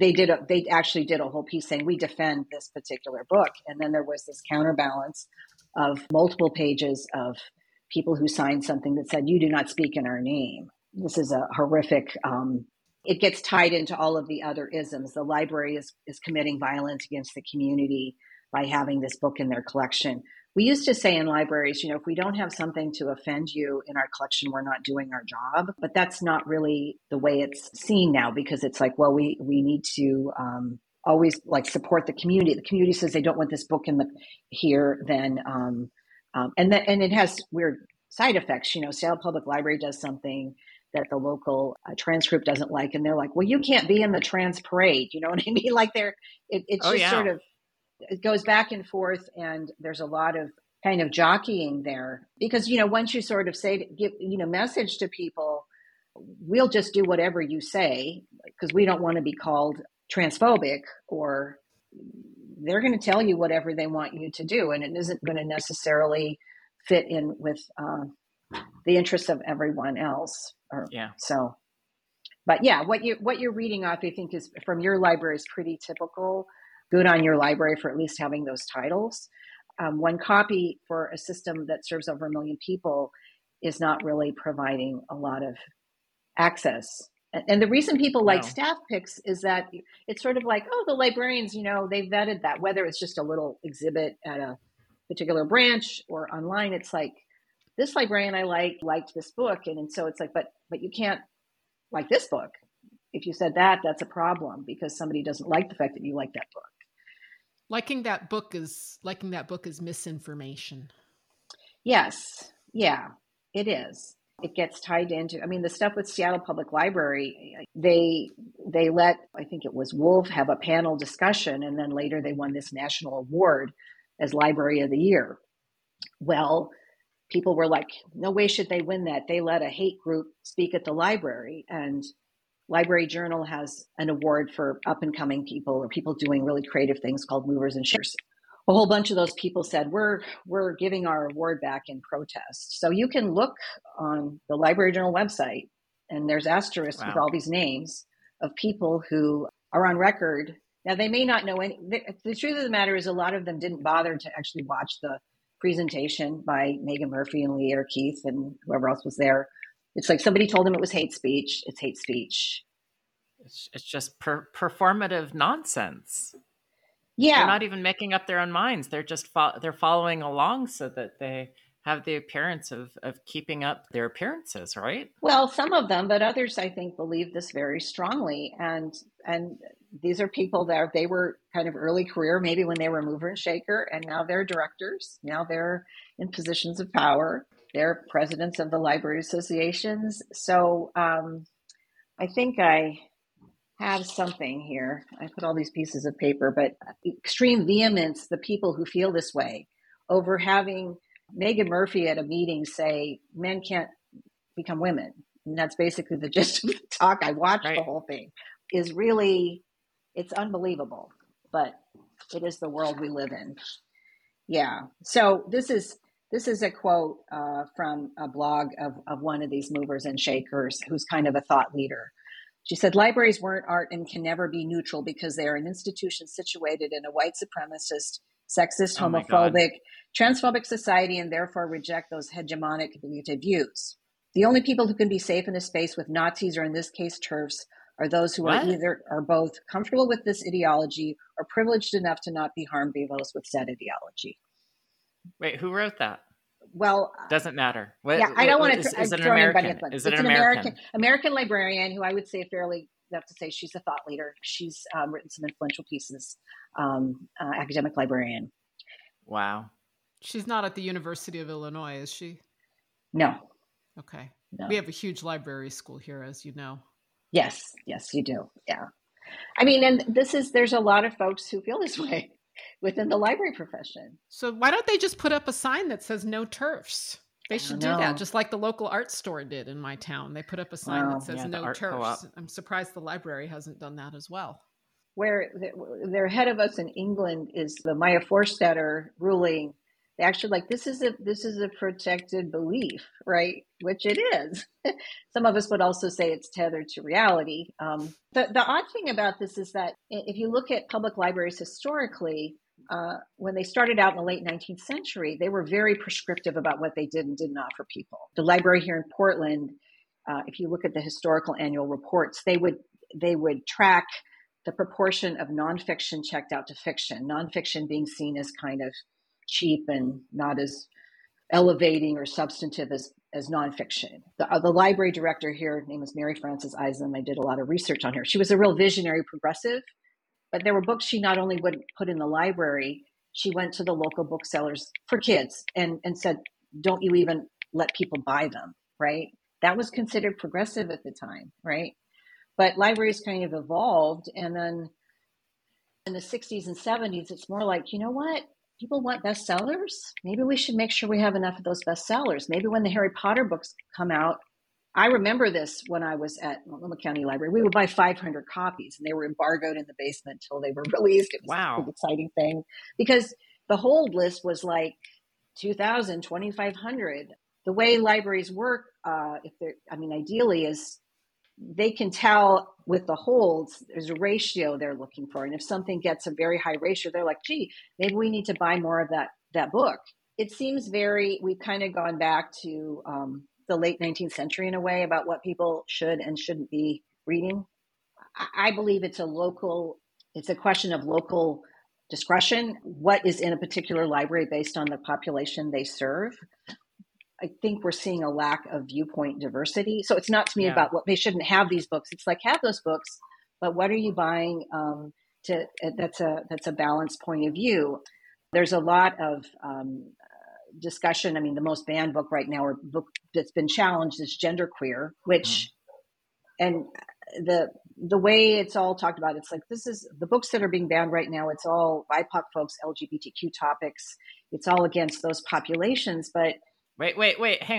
they actually did a whole piece saying we defend this particular book, and then there was this counterbalance of multiple pages of people who signed something that said, "You do not speak in our name." This is a horrific, it gets tied into all of the other isms. The library is committing violence against the community by having this book in their collection. We used to say in libraries, if we don't have something to offend you in our collection, we're not doing our job. But that's not really the way it's seen now, because it's like, well, we need to always support the community. The community says they don't want this book here, then and it has weird side effects. Seattle Public Library does something that the local trans group doesn't like, and they're like, well, you can't be in the trans parade. You know what I mean? It's just sort of, it goes back and forth, and there's a lot of kind of jockeying there, because once you sort of give message to people, we'll just do whatever you say because we don't want to be called transphobic, or they're going to tell you whatever they want you to do, and it isn't going to necessarily fit in with the interests of everyone else. But yeah, what you're reading off, I think, is from your library is pretty typical. Good on your library for at least having those titles. One copy for a system that serves over 1 million people is not really providing a lot of access. And the reason people like staff picks is that it's sort of like, oh, the librarians, they vetted that, whether it's just a little exhibit at a particular branch or online. It's like, this librarian I liked this book. And so it's like, but you can't like this book. If you said that, that's a problem, because somebody doesn't like the fact that you like that book. Liking that book is misinformation. Yes. Yeah, it is. It gets tied into, the stuff with Seattle Public Library, they let, I think it was Wolf, have a panel discussion, and then later they won this national award as Library of the Year. Well, people were like, no way should they win that. They let a hate group speak at the library, and Library Journal has an award for up and coming people, or people doing really creative things, called movers and shakers. A whole bunch of those people said, we're giving our award back in protest. So you can look on the Library Journal website, and there's asterisks with all these names of people who are on record. Now, they may not know any. The truth of the matter is, a lot of them didn't bother to actually watch the presentation by Megan Murphy and Leah Keith and whoever else was there. It's like somebody told them it was hate speech. It's hate speech. It's just performative nonsense. Yeah, they're not even making up their own minds. They're just they're following along so that they have the appearance of keeping up their appearances, right? Well, some of them, but others, I think, believe this very strongly. And these are people that they were kind of early career, maybe when they were mover and shaker, and now they're directors. Now they're in positions of power. They're presidents of the library associations. So I think I have something here. I put all these pieces of paper, but extreme vehemence, the people who feel this way over having Megan Murphy at a meeting say men can't become women. And that's basically the gist of the talk. I watched the whole thing. Is really, it's unbelievable, but it is the world we live in. Yeah. So this is a quote from a blog of one of these movers and shakers who's kind of a thought leader. She said, libraries weren't art and can never be neutral because they are an institution situated in a white supremacist, sexist, homophobic, transphobic society, and therefore reject those hegemonic views. The only people who can be safe in a space with Nazis, or in this case, TERFs, are those who are both comfortable with this ideology or privileged enough to not be harmed by those with said ideology. Wait, who wrote that? Well, doesn't matter. I don't want to. Is it an American? Is it an American librarian who I would say fairly enough to say she's a thought leader. She's written some influential pieces. Academic librarian. Wow. She's not at the University of Illinois, is she? No. Okay. No. We have a huge library school here, as you know. Yes, you do. Yeah. I mean, and there's a lot of folks who feel this way within the library profession. So why don't they just put up a sign that says no TERFs? They should do that, just like the local art store did in my town. They put up a sign that says no TERFs. Co-op. I'm surprised the library hasn't done that as well. Where they're ahead of us in England is the Maya Forstater ruling. They actually like, this is a protected belief, right? Which it is. Some of us would also say it's tethered to reality. The odd thing about this is that if you look at public libraries historically, when they started out in the late 19th century, they were very prescriptive about what they did and didn't offer people. The library here in Portland, if you look at the historical annual reports, they would track the proportion of nonfiction checked out to fiction, nonfiction being seen as kind of cheap and not as elevating or substantive as nonfiction. The library director here, her name is Mary Frances Eisen. I did a lot of research on her. She was a real visionary progressive, but there were books she not only would put in the library, she went to the local booksellers for kids and said, don't you even let people buy them, right? That was considered progressive at the time, right? But libraries kind of evolved. And then in the 60s and 70s, it's more like, you know what? People want bestsellers. Maybe we should make sure we have enough of those bestsellers. Maybe when the Harry Potter books come out, I remember this when I was at Multnomah County Library. We would buy 500 copies, and they were embargoed in the basement until they were released. It was Wow. an exciting thing because the hold list was like 2,000, 2,500. The way libraries work, ideally is they can tell with the holds, there's a ratio they're looking for. And if something gets a very high ratio, they're like, gee, maybe we need to buy more of that book. It seems we've kind of gone back to the late 19th century in a way about what people should and shouldn't be reading. I believe it's a question of local discretion, what is in a particular library based on the population they serve. I think we're seeing a lack of viewpoint diversity. So it's not to me about what they shouldn't have these books. It's like, have those books, but what are you buying that's a balanced point of view. There's a lot of discussion. I mean, the most banned book right now, or book that's been challenged, is Genderqueer, which, and the way it's all talked about, it's like, this is the books that are being banned right now. It's all BIPOC folks, LGBTQ topics. It's all against those populations, but Wait. Hang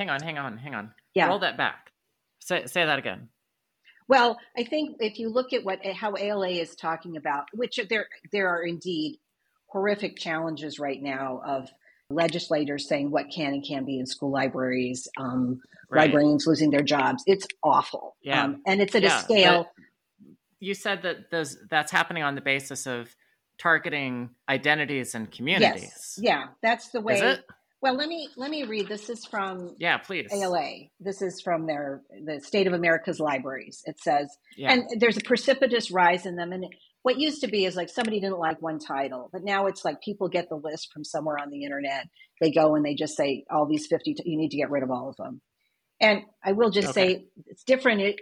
on. Yeah. Roll that back. Say that again. Well, I think if you look at how ALA is talking about, which there are indeed horrific challenges right now of legislators saying what can and can't be in school libraries, librarians losing their jobs. It's awful. Yeah. And it's at a scale. You said that that's happening on the basis of targeting identities and communities. Yes. Yeah, that's the way. Is it? Well, let me read. This is from please. ALA. This is from the State of America's libraries. It says, and there's a precipitous rise in them. And what used to be is like somebody didn't like one title, but now it's like people get the list from somewhere on the internet. They go and they just say, all these 50, you need to get rid of all of them. And I will just say it's different.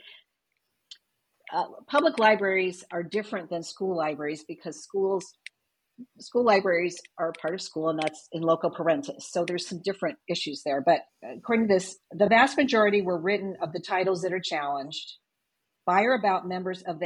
Public libraries are different than school libraries because school libraries are part of school, and that's in loco parentis. So there's some different issues there. But according to this, the vast majority were written of the titles that are challenged by or about members of the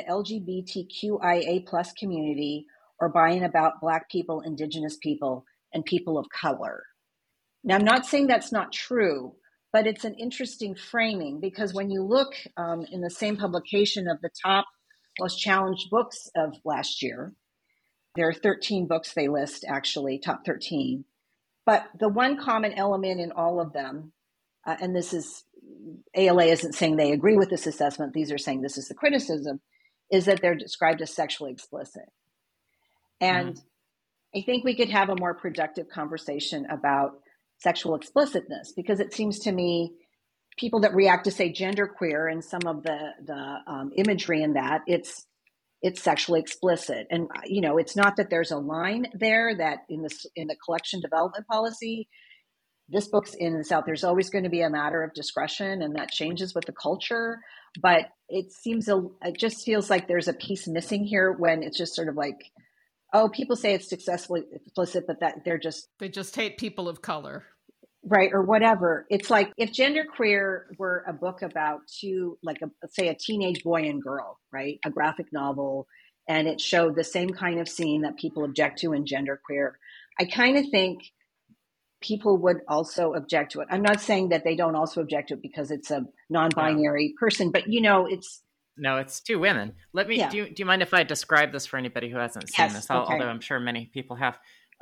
LGBTQIA plus community, or by and about Black people, Indigenous people, and people of color. Now, I'm not saying that's not true, but it's an interesting framing because when you look in the same publication of the top most challenged books of last year, there are 13 books they list, actually, top 13. But the one common element in all of them, and this is, ALA isn't saying they agree with this assessment, these are saying this is the criticism, is that they're described as sexually explicit. And I think we could have a more productive conversation about sexual explicitness, because it seems to me people that react to, say, genderqueer and some of the imagery in that, it's sexually explicit. And, it's not that there's a line there that in the collection development policy, this book's in and it's out. There's always going to be a matter of discretion, and that changes with the culture. But it just feels like there's a piece missing here when it's just sort of like, oh, people say it's successfully explicit, but that they just hate people of color. Right, or whatever. It's like if Genderqueer were a book about let's say a teenage boy and girl, right? A graphic novel, and it showed the same kind of scene that people object to in Genderqueer. I kind of think people would also object to it. I'm not saying that they don't also object to it because it's a non-binary person, but it's... No, it's two women. Let me, do you mind if I describe this for anybody who hasn't seen this? Although I'm sure many people have.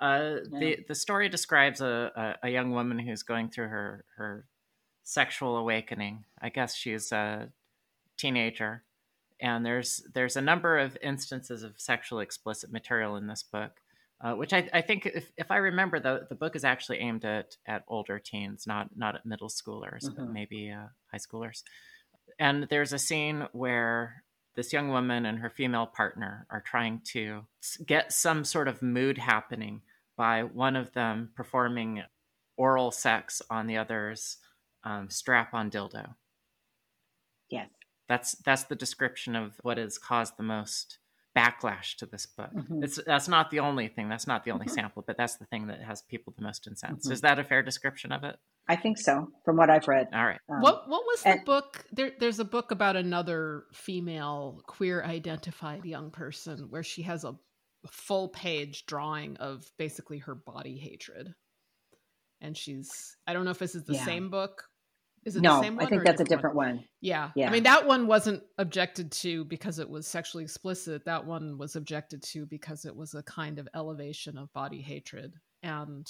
The story describes a young woman who's going through her sexual awakening. I guess she's a teenager, and there's a number of instances of sexually explicit material in this book. which I think, if I remember, the book is actually aimed at older teens, not at middle schoolers, but maybe high schoolers. And there's a scene where this young woman and her female partner are trying to get some sort of mood happening by one of them performing oral sex on the other's strap-on dildo. Yes. That's the description of what has caused the most backlash to this book. That's not the only thing. That's not the only sample, but that's the thing that has people the most incensed. Is that a fair description of it? I think so, from what I've read. All right. What was the book? There's a book about another female queer identified young person where she has a full page drawing of basically her body hatred. And I don't know if this is the same book. Is it the same one? I think that's a different one. Yeah. I mean, that one wasn't objected to because it was sexually explicit. That one was objected to because it was a kind of elevation of body hatred. And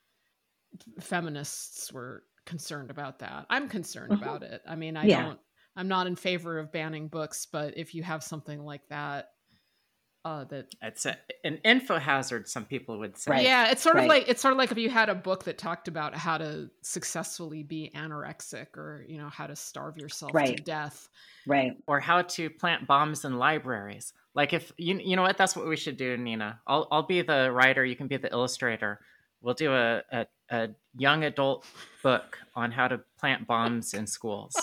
feminists were concerned about that. I'm concerned about it. I mean, I'm not in favor of banning books, but if you have something like that, it's an info hazard, some people would say. Right. Yeah, it's sort of like if you had a book that talked about how to successfully be anorexic, or how to starve yourself to death, or how to plant bombs in libraries. Like, if you know what, that's what we should do, Nina. I'll be the writer, you can be the illustrator. We'll do a young adult book on how to plant bombs in schools.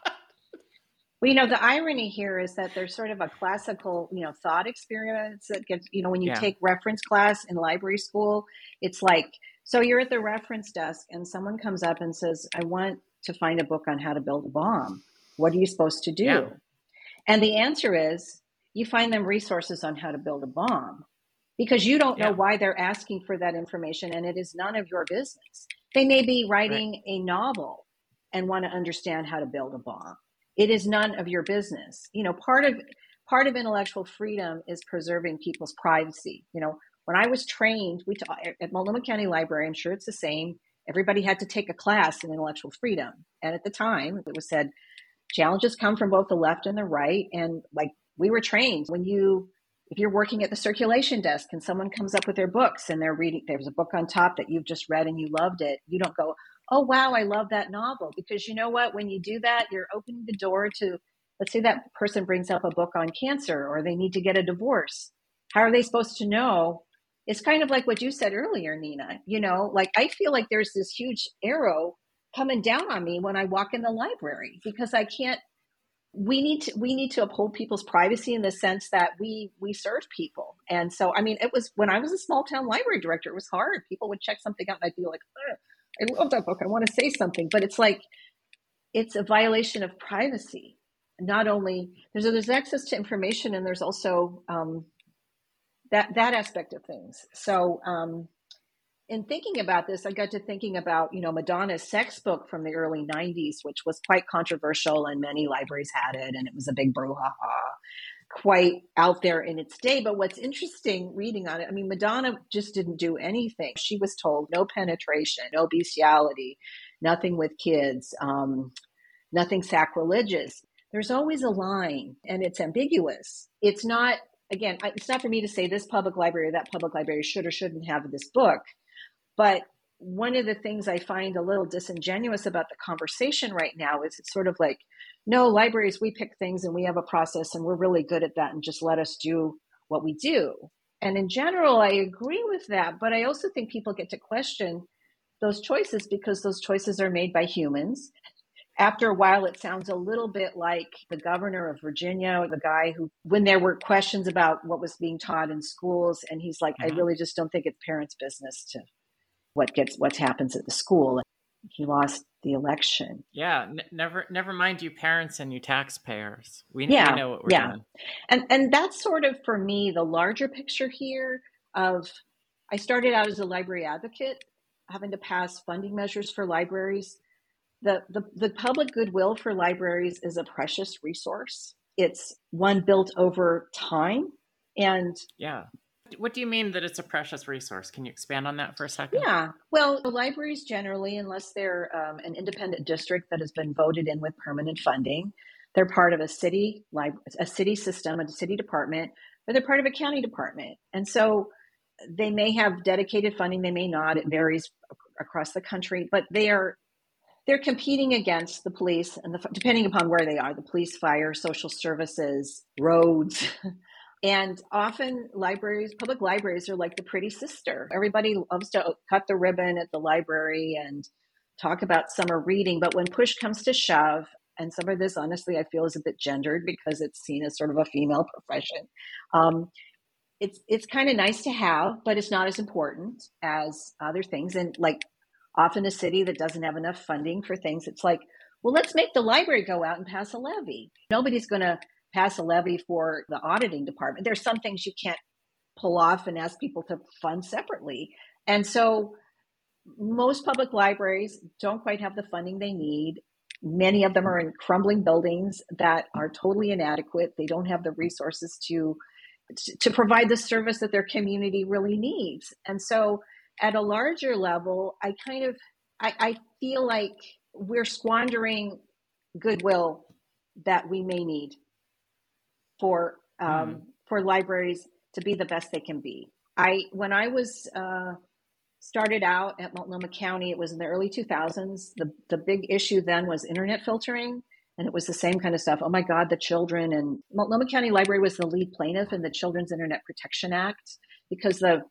Well, the irony here is that there's sort of a classical, thought experience that gets, when you take reference class in library school, it's like, so you're at the reference desk and someone comes up and says, I want to find a book on how to build a bomb. What are you supposed to do? Yeah. And the answer is you find them resources on how to build a bomb, because you don't know why they're asking for that information, and it is none of your business. They may be writing a novel and want to understand how to build a bomb. It is none of your business. Part of intellectual freedom is preserving people's privacy. When I was trained, at Multnomah County Library, I'm sure it's the same. Everybody had to take a class in intellectual freedom. And at the time, it was said, challenges come from both the left and the right. And we were trained if you're working at the circulation desk and someone comes up with their books and they're reading, there's a book on top that you've just read and you loved it. You don't go, oh, wow, I love that novel. Because you know what? When you do that, you're opening the door to, let's say that person brings up a book on cancer or they need to get a divorce. How are they supposed to know? It's kind of like what you said earlier, Nina. I feel like there's this huge arrow coming down on me when I walk in the library, because I can't. We need to uphold people's privacy in the sense that we serve people. And so, I mean, it was, when I was a small town library director, it was hard. People would check something out and I'd be like, I love that book. I want to say something, but it's like, it's a violation of privacy. Not only there's access to information, and there's also that aspect of things. So in thinking about this, I got to thinking about, Madonna's sex book from the early 90s, which was quite controversial and many libraries had it. And it was a big brouhaha, quite out there in its day. But what's interesting reading on it, I mean, Madonna just didn't do anything. She was told no penetration, no bestiality, nothing with kids, nothing sacrilegious. There's always a line, and it's ambiguous. It's not, again, it's not for me to say this public library or that public library should or shouldn't have this book. But one of the things I find a little disingenuous about the conversation right now is it's sort of like, no, libraries, we pick things and we have a process and we're really good at that, and just let us do what we do. And in general, I agree with that. But I also think people get to question those choices because those choices are made by humans. After a while, it sounds a little bit like the governor of Virginia, the guy who, when there were questions about what was being taught in schools, and he's like, I really just don't think it's parents' business to what happens at the school. He lost the election. Yeah, never mind you parents and you taxpayers. We know what we're doing. And that's sort of, for me, the larger picture here of, I started out as a library advocate, having to pass funding measures for libraries. The public goodwill for libraries is a precious resource. It's one built over time. And what do you mean that it's a precious resource? Can you expand on that for a second? Yeah. Well, the libraries generally, unless they're an independent district that has been voted in with permanent funding, they're part of a city system, a city department, or they're part of a county department. And so they may have dedicated funding, they may not. It varies across the country, but they're competing against the police, and depending upon where they are, the police, fire, social services, roads. And often public libraries are like the pretty sister. Everybody loves to cut the ribbon at the library and talk about summer reading. But when push comes to shove, and some of this, honestly, I feel is a bit gendered because it's seen as sort of a female profession. It's kind of nice to have, but it's not as important as other things. And like often a city that doesn't have enough funding for things, it's like, well, let's make the library go out and pass a levy. Nobody's going to pass a levy for the auditing department. There's some things you can't pull off and ask people to fund separately. And so most public libraries don't quite have the funding they need. Many of them are in crumbling buildings that are totally inadequate. They don't have the resources to provide the service that their community really needs. And so at a larger level, I feel like we're squandering goodwill that we may need for libraries to be the best they can be. When I was started out at Multnomah County, it was in the early 2000s. The big issue then was internet filtering, and it was the same kind of stuff. Oh my God, the children. And Multnomah County Library was the lead plaintiff in the Children's Internet Protection Act because the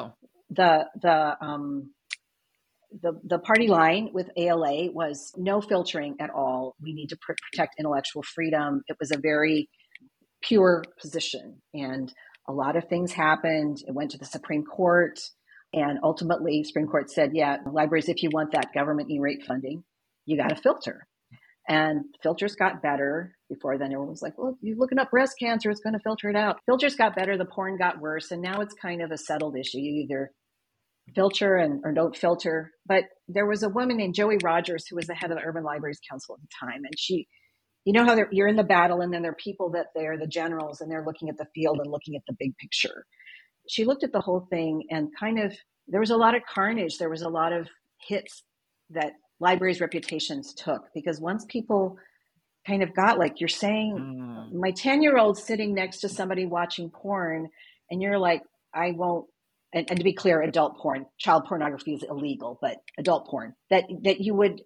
party line with ALA was no filtering at all. We need to protect intellectual freedom. It was a very pure position, and a lot of things happened. It went to the Supreme Court, and ultimately Supreme Court said, yeah, libraries, if you want that government E-rate funding, you got to filter. And filters got better. Before then, everyone was like, well, you're looking up breast cancer, it's going to filter it out. Filters got better, the porn got worse, and now it's kind of a settled issue. You either filter or don't filter. But there was a woman named Joey Rogers who was the head of the Urban Libraries Council at the time, and she, you know how you're in the battle, and then there are people that they're the generals, and they're looking at the field and looking at the big picture. She looked at the whole thing, and there was a lot of carnage. There was a lot of hits that libraries' reputations took, because once people kind of got, like you're saying, my 10-year-old sitting next to somebody watching porn, and you're like, I won't. And to be clear, adult porn, child pornography is illegal, but adult porn, that you would,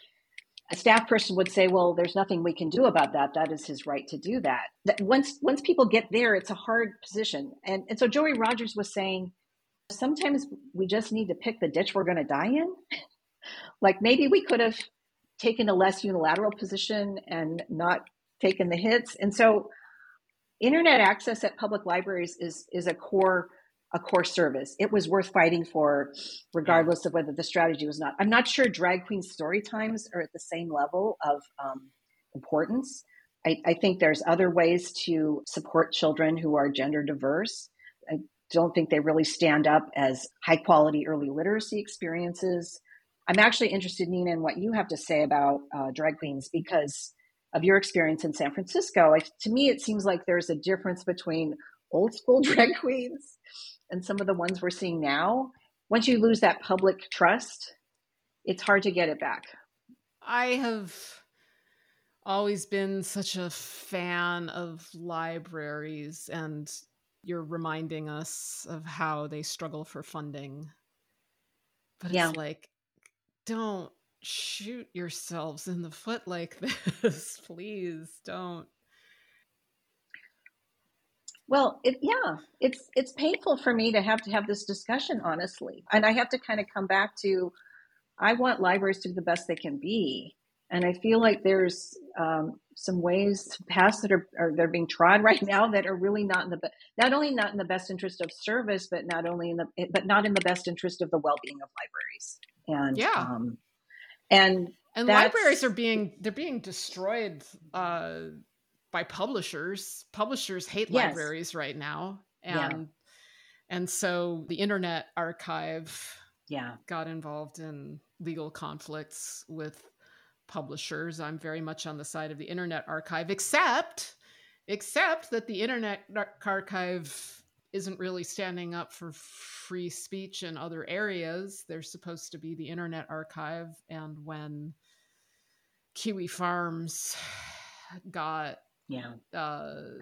a staff person would say, well, there's nothing we can do about that. That is his right to do that. That once people get there, it's a hard position. And so Joey Rogers was saying, sometimes we just need to pick the ditch we're going to die in. Like maybe we could have taken a less unilateral position and not taken the hits. And so internet access at public libraries is a core service. It was worth fighting for, regardless of whether the strategy was not. I'm not sure drag queen story times are at the same level of importance. I think there's other ways to support children who are gender diverse. I don't think they really stand up as high quality early literacy experiences. I'm actually interested, Nina, in what you have to say about drag queens because of your experience in San Francisco. To me, it seems like there's a difference between old school drag queens and some of the ones we're seeing now. Once you lose that public trust, it's hard to get it back. I have always been such a fan of libraries, and you're reminding us of how they struggle for funding. But it's like, don't shoot yourselves in the foot like this. Please don't. Well, it's painful for me to have this discussion, honestly. And I have to kind of come back to, I want libraries to be the best they can be. And I feel like there's some ways paths that are they're being trod right now that are really not only not in the best interest of service, but not in the best interest of the well-being of libraries. And libraries are being destroyed by publishers. Publishers hate libraries right now. And so the Internet Archive got involved in legal conflicts with publishers. I'm very much on the side of the Internet Archive, except that the Internet Archive isn't really standing up for free speech in other areas. They're supposed to be the Internet Archive. And when Kiwi Farms got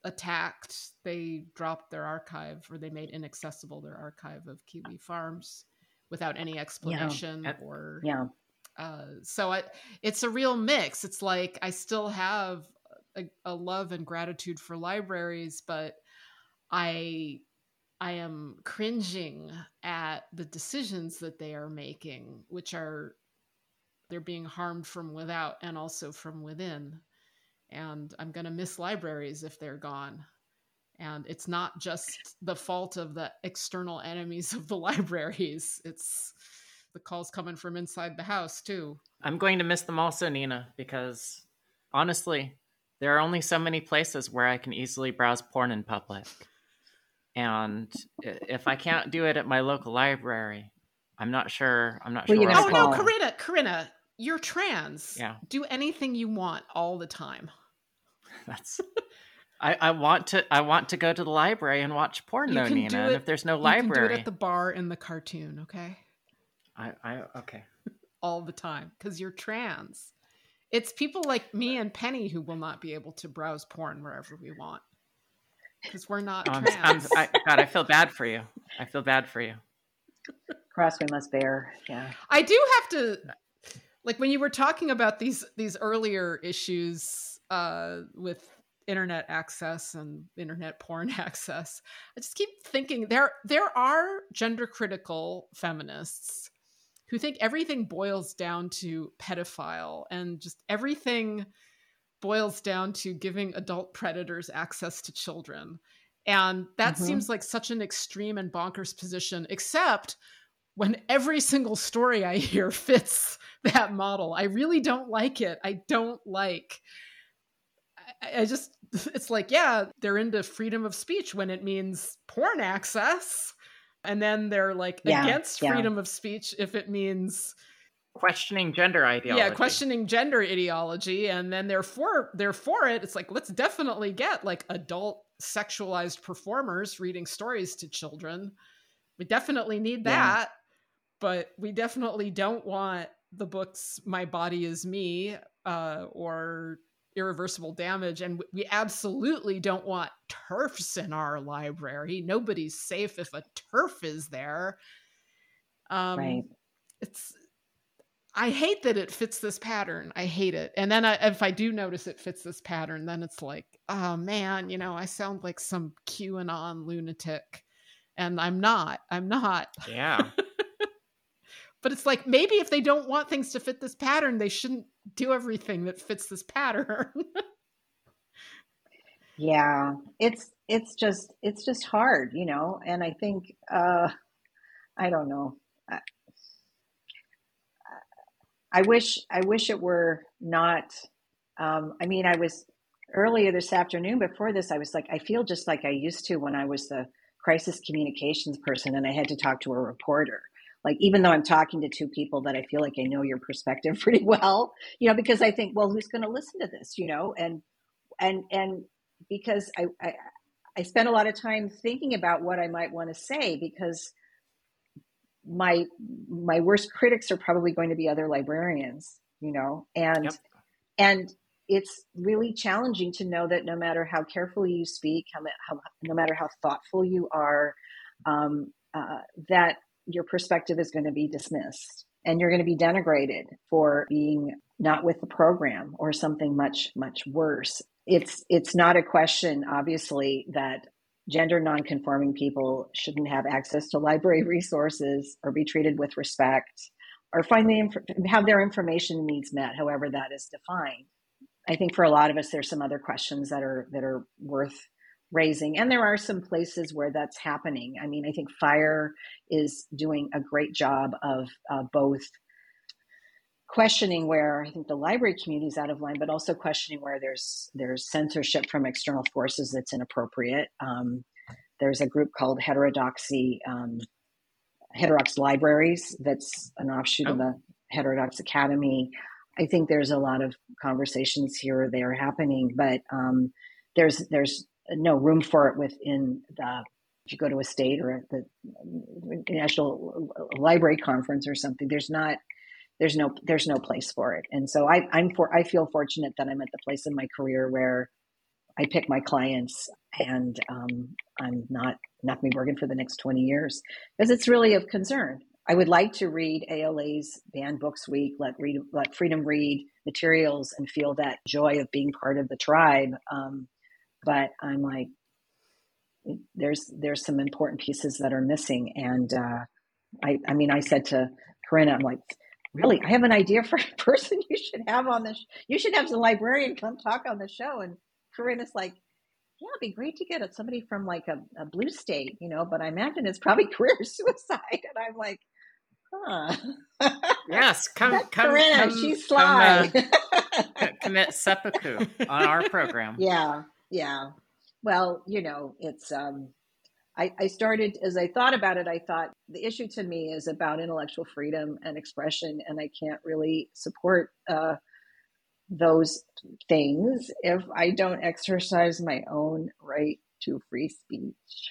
attacked, they dropped their archive, or they made inaccessible their archive of Kiwi Farms without any explanation. Yeah. So it's a real mix. It's like I still have a love and gratitude for libraries, but I am cringing at the decisions that they are making, which are they're being harmed from without and also from within. And I'm going to miss libraries if they're gone. And it's not just the fault of the external enemies of the libraries. It's the calls coming from inside the house too. I'm going to miss them also, Nina, because honestly, there are only so many places where I can easily browse porn in public. And if I can't do it at my local library, I'm not sure. Well, Where you're I'm gonna Oh no, call. Corinna, you're trans. Yeah. Do anything you want all the time. That's. I want to go to the library and watch porn, You though, can Nina. do And it- if there's no You library, can do it at the bar in the cartoon, okay? Okay. All the time, because you're trans. It's people like me and Penny who will not be able to browse porn wherever we want. Because we're not trans. God, I feel bad for you. I feel bad for you. Cross we must bear. Yeah. I do have to, like, when you were talking about these earlier issues with internet access and internet porn access, I just keep thinking there are gender critical feminists who think everything boils down to pedophile, and just everything boils down to giving adult predators access to children. And that seems like such an extreme and bonkers position, except when every single story I hear fits that model. I really don't like it. I just, it's like, yeah, they're into freedom of speech when it means porn access. And then they're like against freedom of speech if it means questioning gender ideology. Yeah, questioning gender ideology. And then they're for it. It's like, let's definitely get like adult sexualized performers reading stories to children. We definitely need that. But we definitely don't want the books My Body Is Me or Irreversible Damage. And we absolutely don't want TERFs in our library. Nobody's safe if a TERF is there. Right. I hate that it fits this pattern. I hate it. And then if I do notice it fits this pattern, then it's like, oh man, I sound like some QAnon lunatic. And I'm not. Yeah. Mm-hmm. But it's like, maybe if they don't want things to fit this pattern, they shouldn't do everything that fits this pattern. Yeah, it's just hard, and I think I don't know. I wish it were not. I was earlier this afternoon. Before this, I was like, I feel just like I used to when I was the crisis communications person and I had to talk to a reporter. Like, even though I'm talking to two people that I feel like I know your perspective pretty well, because I think, well, who's going to listen to this, and because I spent a lot of time thinking about what I might want to say, because my worst critics are probably going to be other librarians, and it's really challenging to know that no matter how carefully you speak, no matter how thoughtful you are, that your perspective is going to be dismissed and you're going to be denigrated for being not with the program or something much, much worse. It's not a question, obviously, that gender nonconforming people shouldn't have access to library resources or be treated with respect or have their information needs met, however that is defined. I think for a lot of us, there's some other questions that are worth raising. And there are some places where that's happening. I mean, I think FIRE is doing a great job of both questioning where I think the library community is out of line, but also questioning where there's censorship from external forces that's inappropriate. There's a group called Heterodox Libraries that's an offshoot of the Heterodox Academy. I think there's a lot of conversations here or there happening, but there's no room for it within if you go to a state or at the National Library Conference or something, there's no place for it. And so I feel fortunate that I'm at the place in my career where I pick my clients, and I'm not going to be working for the next 20 years because it's really of concern. I would like to read ALA's Banned Books Week, let freedom read materials and feel that joy of being part of the tribe. But I'm like, there's some important pieces that are missing. And I mean, I said to Corinna, I'm like, really, I have an idea for a person you should have on this. You should have the librarian come talk on the show. And Corinna's like, yeah, it'd be great to get somebody from like a blue state, but I imagine it's probably career suicide. And I'm like, huh. Yes, come, Corinna, she's sly. Commit seppuku on our program. Yeah. Well, it's, I started, as I thought about it, I thought the issue to me is about intellectual freedom and expression, and I can't really support those things if I don't exercise my own right to free speech.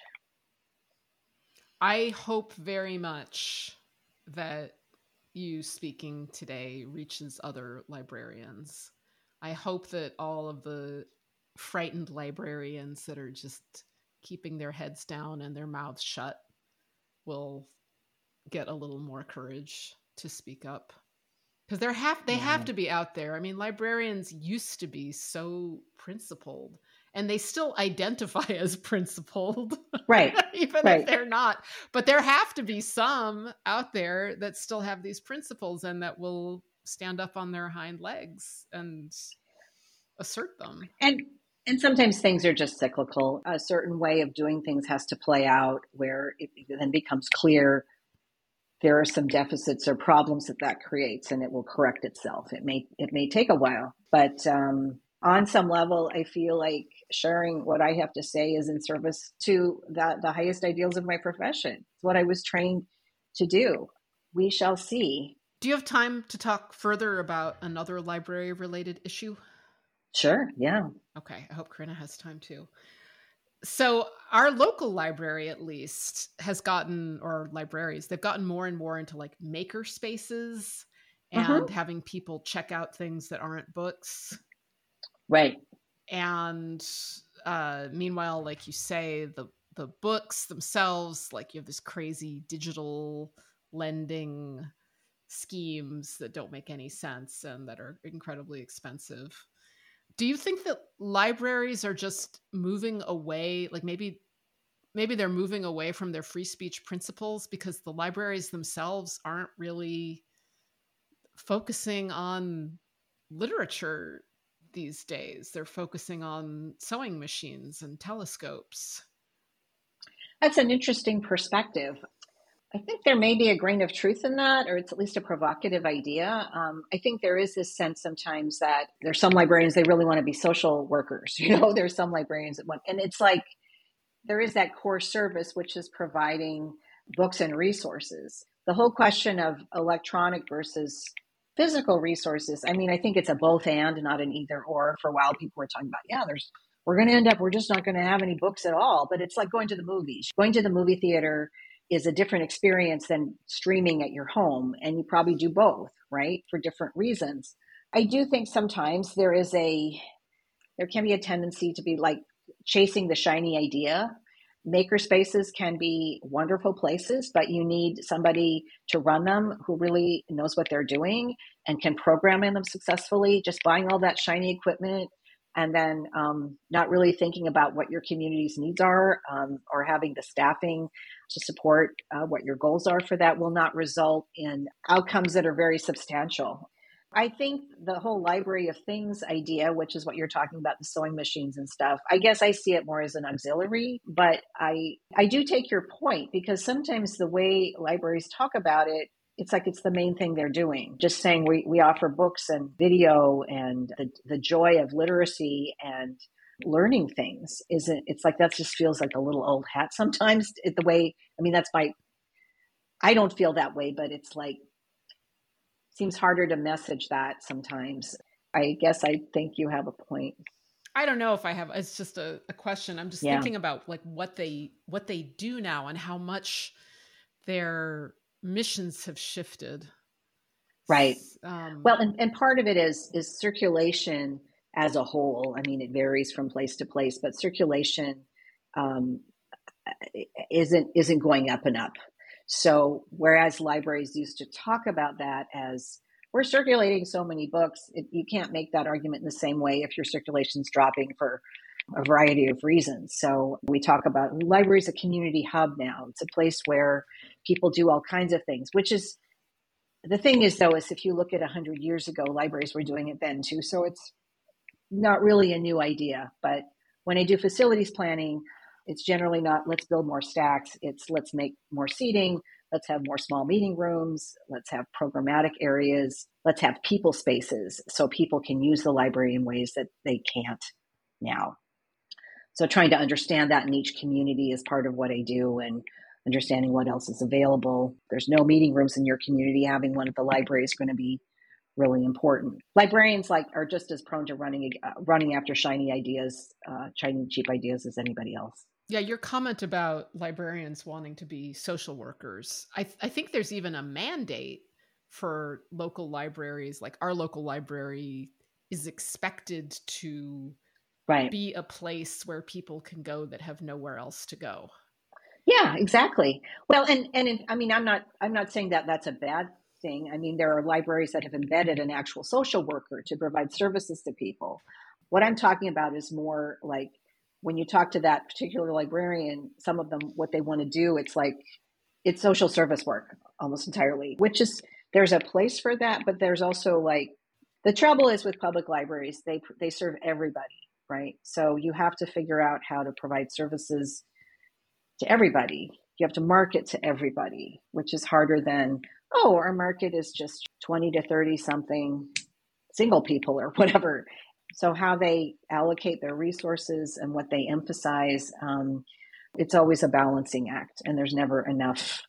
I hope very much that you speaking today reaches other librarians. I hope that all of the frightened librarians that are just keeping their heads down and their mouths shut will get a little more courage to speak up. Because they have to be out there. I mean, librarians used to be so principled, and they still identify as principled. Right. Even if they're not. But there have to be some out there that still have these principles and that will stand up on their hind legs and assert them. And sometimes things are just cyclical. A certain way of doing things has to play out where it then becomes clear there are some deficits or problems that creates, and it will correct itself. It may take a while, but on some level, I feel like sharing what I have to say is in service to the highest ideals of my profession. It's what I was trained to do. We shall see. Do you have time to talk further about another library-related issue? Sure, yeah. Okay, I hope Corinna has time too. So our local library, at least, has gotten, or libraries, they've gotten more and more into like maker spaces and having people check out things that aren't books. Right. And meanwhile, like you say, the books themselves, like you have this crazy digital lending schemes that don't make any sense and that are incredibly expensive. Do you think that libraries are just moving away, like maybe they're moving away from their free speech principles because the libraries themselves aren't really focusing on literature these days? They're focusing on sewing machines and telescopes. That's an interesting perspective. I think there may be a grain of truth in that, or it's at least a provocative idea. I think there is this sense sometimes that there's some librarians, they really want to be social workers. There's some librarians that want, and it's like, there is that core service, which is providing books and resources. The whole question of electronic versus physical resources, I mean, I think it's a both and, not an either or. For a while, people were talking about, we're going to end up, we're just not going to have any books at all. But it's like going to the movies. Going to the movie theater is a different experience than streaming at your home. And you probably do both, right? For different reasons. I do think sometimes there can be a tendency to be like chasing the shiny idea. Maker spaces can be wonderful places, but you need somebody to run them who really knows what they're doing and can program in them successfully. Just buying all that shiny equipment and then not really thinking about what your community's needs are or having the staffing to support what your goals are for that will not result in outcomes that are very substantial. I think the whole library of things idea, which is what you're talking about, the sewing machines and stuff, I guess I see it more as an auxiliary, but I do take your point because sometimes the way libraries talk about it, it's like it's the main thing they're doing. Just saying we offer books and video and the joy of literacy and learning things it's like that just feels like a little old hat sometimes. The way, I mean, I don't feel that way, but it's like, seems harder to message that sometimes. I guess I think you have a point. I don't know if I have, it's just a question. I'm just thinking about like what they do now and how much their missions have shifted. Right. Well, and part of it is circulation as a whole. I mean, it varies from place to place, but circulation um, isn't going up and up. So whereas libraries used to talk about that as we're circulating so many books, you can't make that argument in the same way if your circulation's dropping for a variety of reasons. So we talk about libraries a community hub now. It's a place where people do all kinds of things, which is the thing is, though, is if you look at 100 years ago, libraries were doing it then too. So it's not really a new idea. But when I do facilities planning, it's generally not let's build more stacks. It's let's make more seating. Let's have more small meeting rooms. Let's have programmatic areas. Let's have people spaces so people can use the library in ways that they can't now. So trying to understand that in each community is part of what I do, and understanding what else is available. There's no meeting rooms in your community. Having one at the library is going to be really important. Librarians are just as prone to running after shiny ideas, shiny cheap ideas as anybody else. Yeah, your comment about librarians wanting to be social workers. I think there's even a mandate for local libraries. Like our local library is expected to be a place where people can go that have nowhere else to go. Yeah, exactly. Well, and I mean, I'm not saying that that's a bad thing. I mean, there are libraries that have embedded an actual social worker to provide services to people. What I'm talking about is more like when you talk to that particular librarian, some of them, what they want to do, it's social service work almost entirely, which is, there's a place for that, but there's also the trouble is with public libraries, they serve everybody, right? So you have to figure out how to provide services to everybody. You have to market to everybody, which is harder than, our market is just 20 to 30 something single people or whatever. So how they allocate their resources and what they emphasize, it's always a balancing act, and there's never enough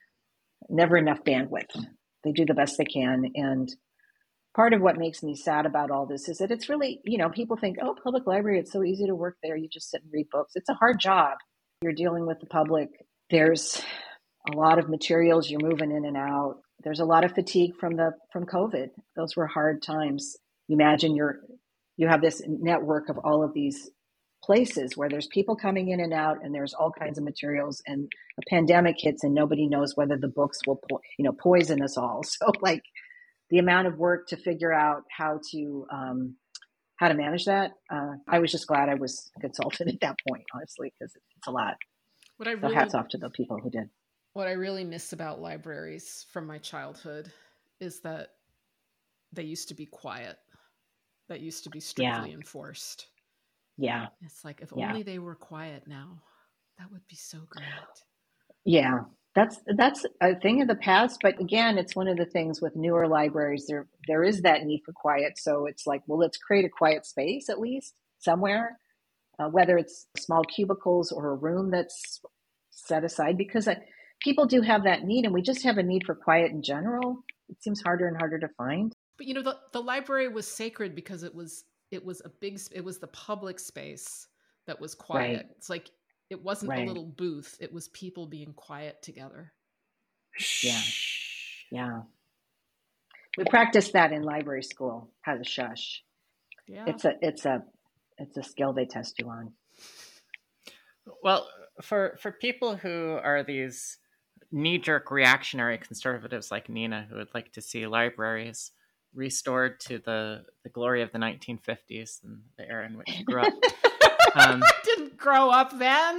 bandwidth. They do the best they can. And part of what makes me sad about all this is that it's really, people think, public library, it's so easy to work there. You just sit and read books. It's a hard job. You're dealing with the public. There's a lot of materials. You're moving in and out. There's a lot of fatigue from COVID. Those were hard times. You imagine you have this network of all of these places where there's people coming in and out, and there's all kinds of materials, and a pandemic hits and nobody knows whether the books will poison us all. So the amount of work to figure out how to manage that, I was just glad I was consulted at that point, honestly, because it's a lot. So hats off to the people who did. What I really miss about libraries from my childhood is that they used to be quiet. That used to be strictly enforced. Yeah. It's like, if only they were quiet now, that would be so great. Yeah. That's a thing of the past. But again, it's one of the things with newer libraries, there is that need for quiet. So it's like, well, let's create a quiet space at least somewhere, whether it's small cubicles or a room that's set aside, because people do have that need, and we just have a need for quiet in general. It seems harder and harder to find. But the library was sacred because it was the public space that was quiet. Right. It's like, it wasn't a little booth. It was people being quiet together. Yeah. Yeah. We practiced that in library school, how to shush. Yeah. It's a skill they test you on. Well, for people who are these knee-jerk reactionary conservatives like Nina, who would like to see libraries restored to the glory of the 1950s and the era in which you grew up. Didn't grow up then.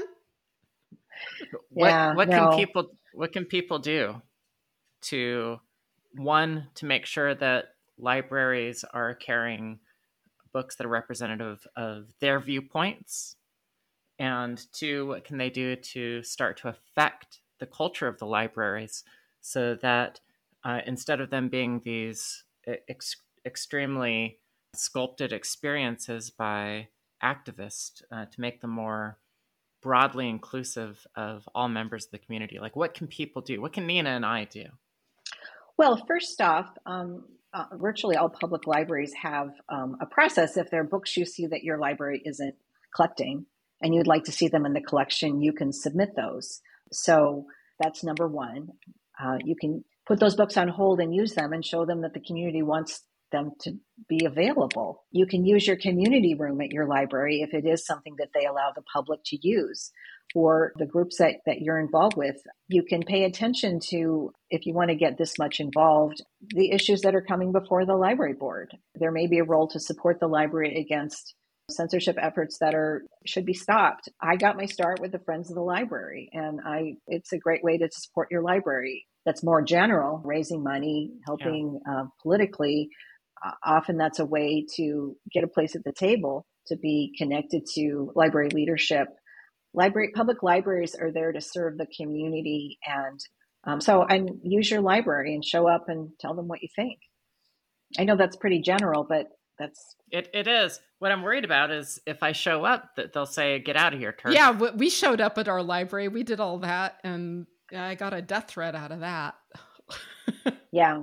What can people do to make sure that libraries are carrying books that are representative of their viewpoints, and two, what can they do to start to affect the culture of the libraries so that instead of them being these extremely sculpted experiences by activists, to make them more broadly inclusive of all members of the community? Like, what can people do? What can Nina and I do? Well, first off, virtually all public libraries have a process. If there are books you see that your library isn't collecting and you'd like to see them in the collection, you can submit those. So that's number one. You can put those books on hold and use them and show them that the community wants them to be available. You can use your community room at your library if it is something that they allow the public to use. For the groups that you're involved with, you can pay attention to, if you want to get this much involved, the issues that are coming before the library board. There may be a role to support the library against censorship efforts that should be stopped. I got my start with the Friends of the Library, and it's a great way to support your library. That's more general, raising money, helping politically. Often that's a way to get a place at the table, to be connected to library leadership. Public libraries are there to serve the community, and use your library and show up and tell them what you think. I know that's pretty general, but it is. What I'm worried about is if I show up, that they'll say, "Get out of here, Turk." Yeah, we showed up at our library. We did all that, and I got a death threat out of that. Yeah,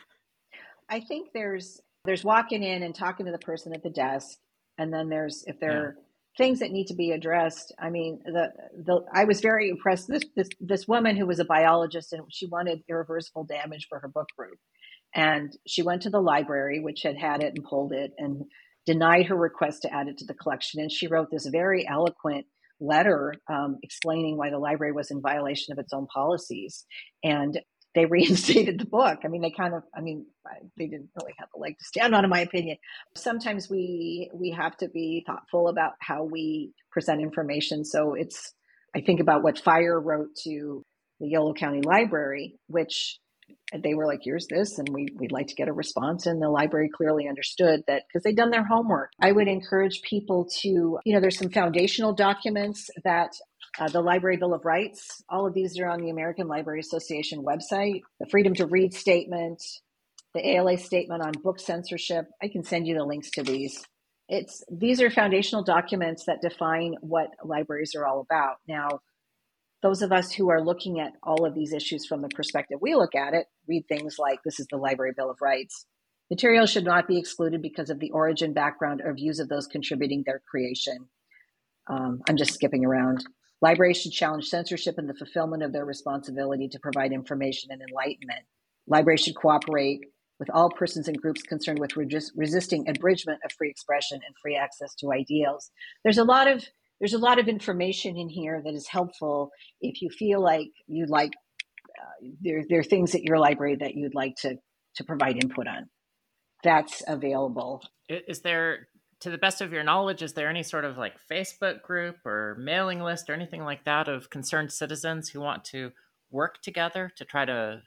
I think there's walking in and talking to the person at the desk, and then if there are things that need to be addressed. I mean, I was very impressed. This woman who was a biologist, and she wanted irreversible damage for her book group. And she went to the library, which had it and pulled it, and denied her request to add it to the collection. And she wrote this very eloquent letter explaining why the library was in violation of its own policies. And they reinstated the book. I mean, they didn't really have a leg to stand on, in my opinion. Sometimes we have to be thoughtful about how we present information. So I think about what Fire wrote to the Yolo County Library, which they were like, here's this, and we'd like to get a response. And the library clearly understood that because they'd done their homework. I would encourage people to, there's some foundational documents that the Library Bill of Rights, all of these are on the American Library Association website. The Freedom to Read Statement, the ALA Statement on Book Censorship. I can send you the links to these. These are foundational documents that define what libraries are all about. Now, those of us who are looking at all of these issues from the perspective we look at it, read things like, this is the Library Bill of Rights. Material should not be excluded because of the origin, background, or views of those contributing their creation. I'm just skipping around. Libraries should challenge censorship in the fulfillment of their responsibility to provide information and enlightenment. Libraries should cooperate with all persons and groups concerned with resisting abridgment of free expression and free access to ideals. There's a lot of information in here that is helpful if you feel like there are things at your library that you'd like to provide input on. That's available. Is there, to the best of your knowledge, is there any sort of like Facebook group or mailing list or anything like that of concerned citizens who want to work together to try to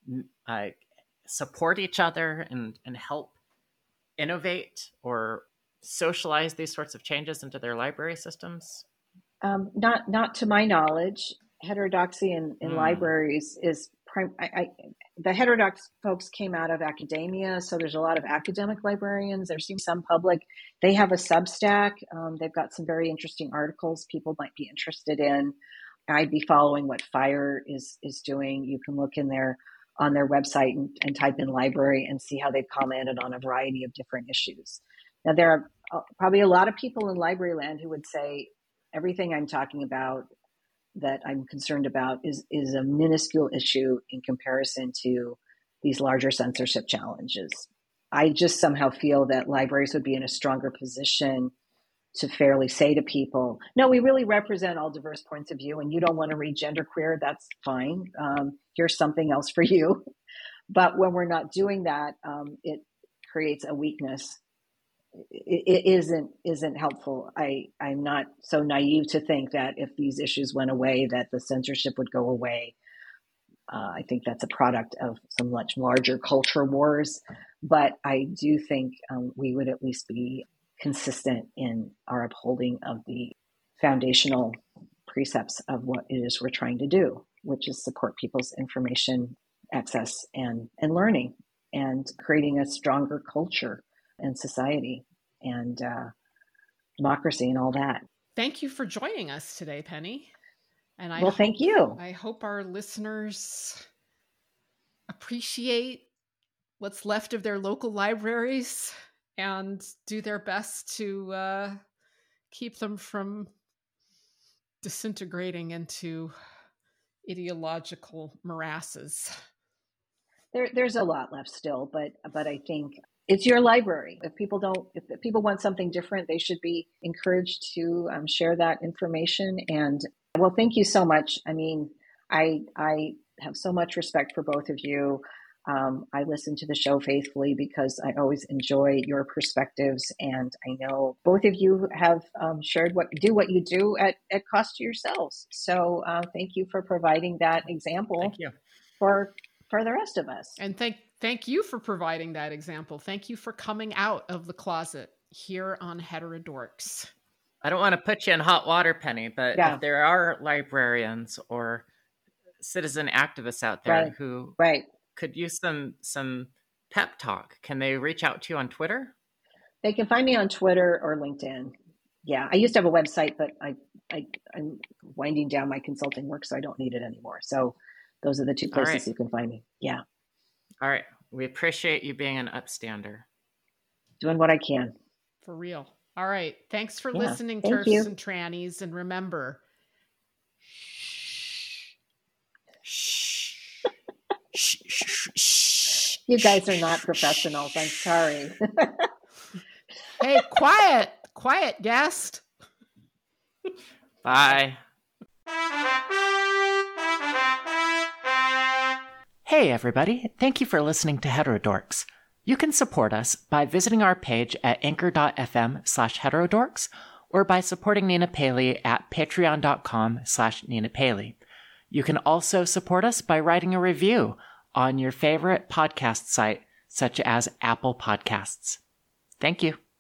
support each other and help innovate or socialize these sorts of changes into their library systems? Not to my knowledge. Heterodoxy in libraries is the heterodox folks came out of academia, so there's a lot of academic librarians. There's some public. They have a Substack. They've got some very interesting articles people might be interested in. I'd be following what Fire is doing. You can look in there on their website and type in library and see how they've commented on a variety of different issues. Now, there are probably a lot of people in library land who would say everything I'm talking about that I'm concerned about is a minuscule issue in comparison to these larger censorship challenges. I just somehow feel that libraries would be in a stronger position to fairly say to people, no, we really represent all diverse points of view, and you don't want to read genderqueer, that's fine. Here's something else for you. But when we're not doing that, it creates a weakness. It isn't helpful. I'm not so naive to think that if these issues went away, that the censorship would go away. I think that's a product of some much larger culture wars. But I do think we would at least be consistent in our upholding of the foundational precepts of what it is we're trying to do, which is support people's information access and learning and creating a stronger culture and society and democracy and all that. Thank you for joining us today, Penny. And thank you. I hope our listeners appreciate what's left of their local libraries and do their best to keep them from disintegrating into ideological morasses. There's a lot left still, but I think it's your library. If people want something different, they should be encouraged to share that information. And well, thank you so much. I mean, I have so much respect for both of you. I listen to the show faithfully because I always enjoy your perspectives, and I know both of you have shared what you do at cost to yourselves. So thank you for providing that example. Thank you. For the rest of us. And thank you for providing that example. Thank you for coming out of the closet here on Heterodorks. I don't want to put you in hot water, Penny, but if there are librarians or citizen activists out there who could use some pep talk, can they reach out to you on Twitter? They can find me on Twitter or LinkedIn. Yeah, I used to have a website, but I'm winding down my consulting work, so I don't need it anymore. So those are the two places you can find me. Yeah. All right. We appreciate you being an upstander. Doing what I can. For real. All right. Thanks for listening, TERFs and trannies. And remember, you guys are not professionals. I'm sorry. Hey, quiet guest. Bye. Hey everybody, thank you for listening to Heterodorks. You can support us by visiting our page at anchor.fm/heterodorks or by supporting Nina Paley at patreon.com/Nina Paley. You can also support us by writing a review on your favorite podcast site, such as Apple Podcasts. Thank you.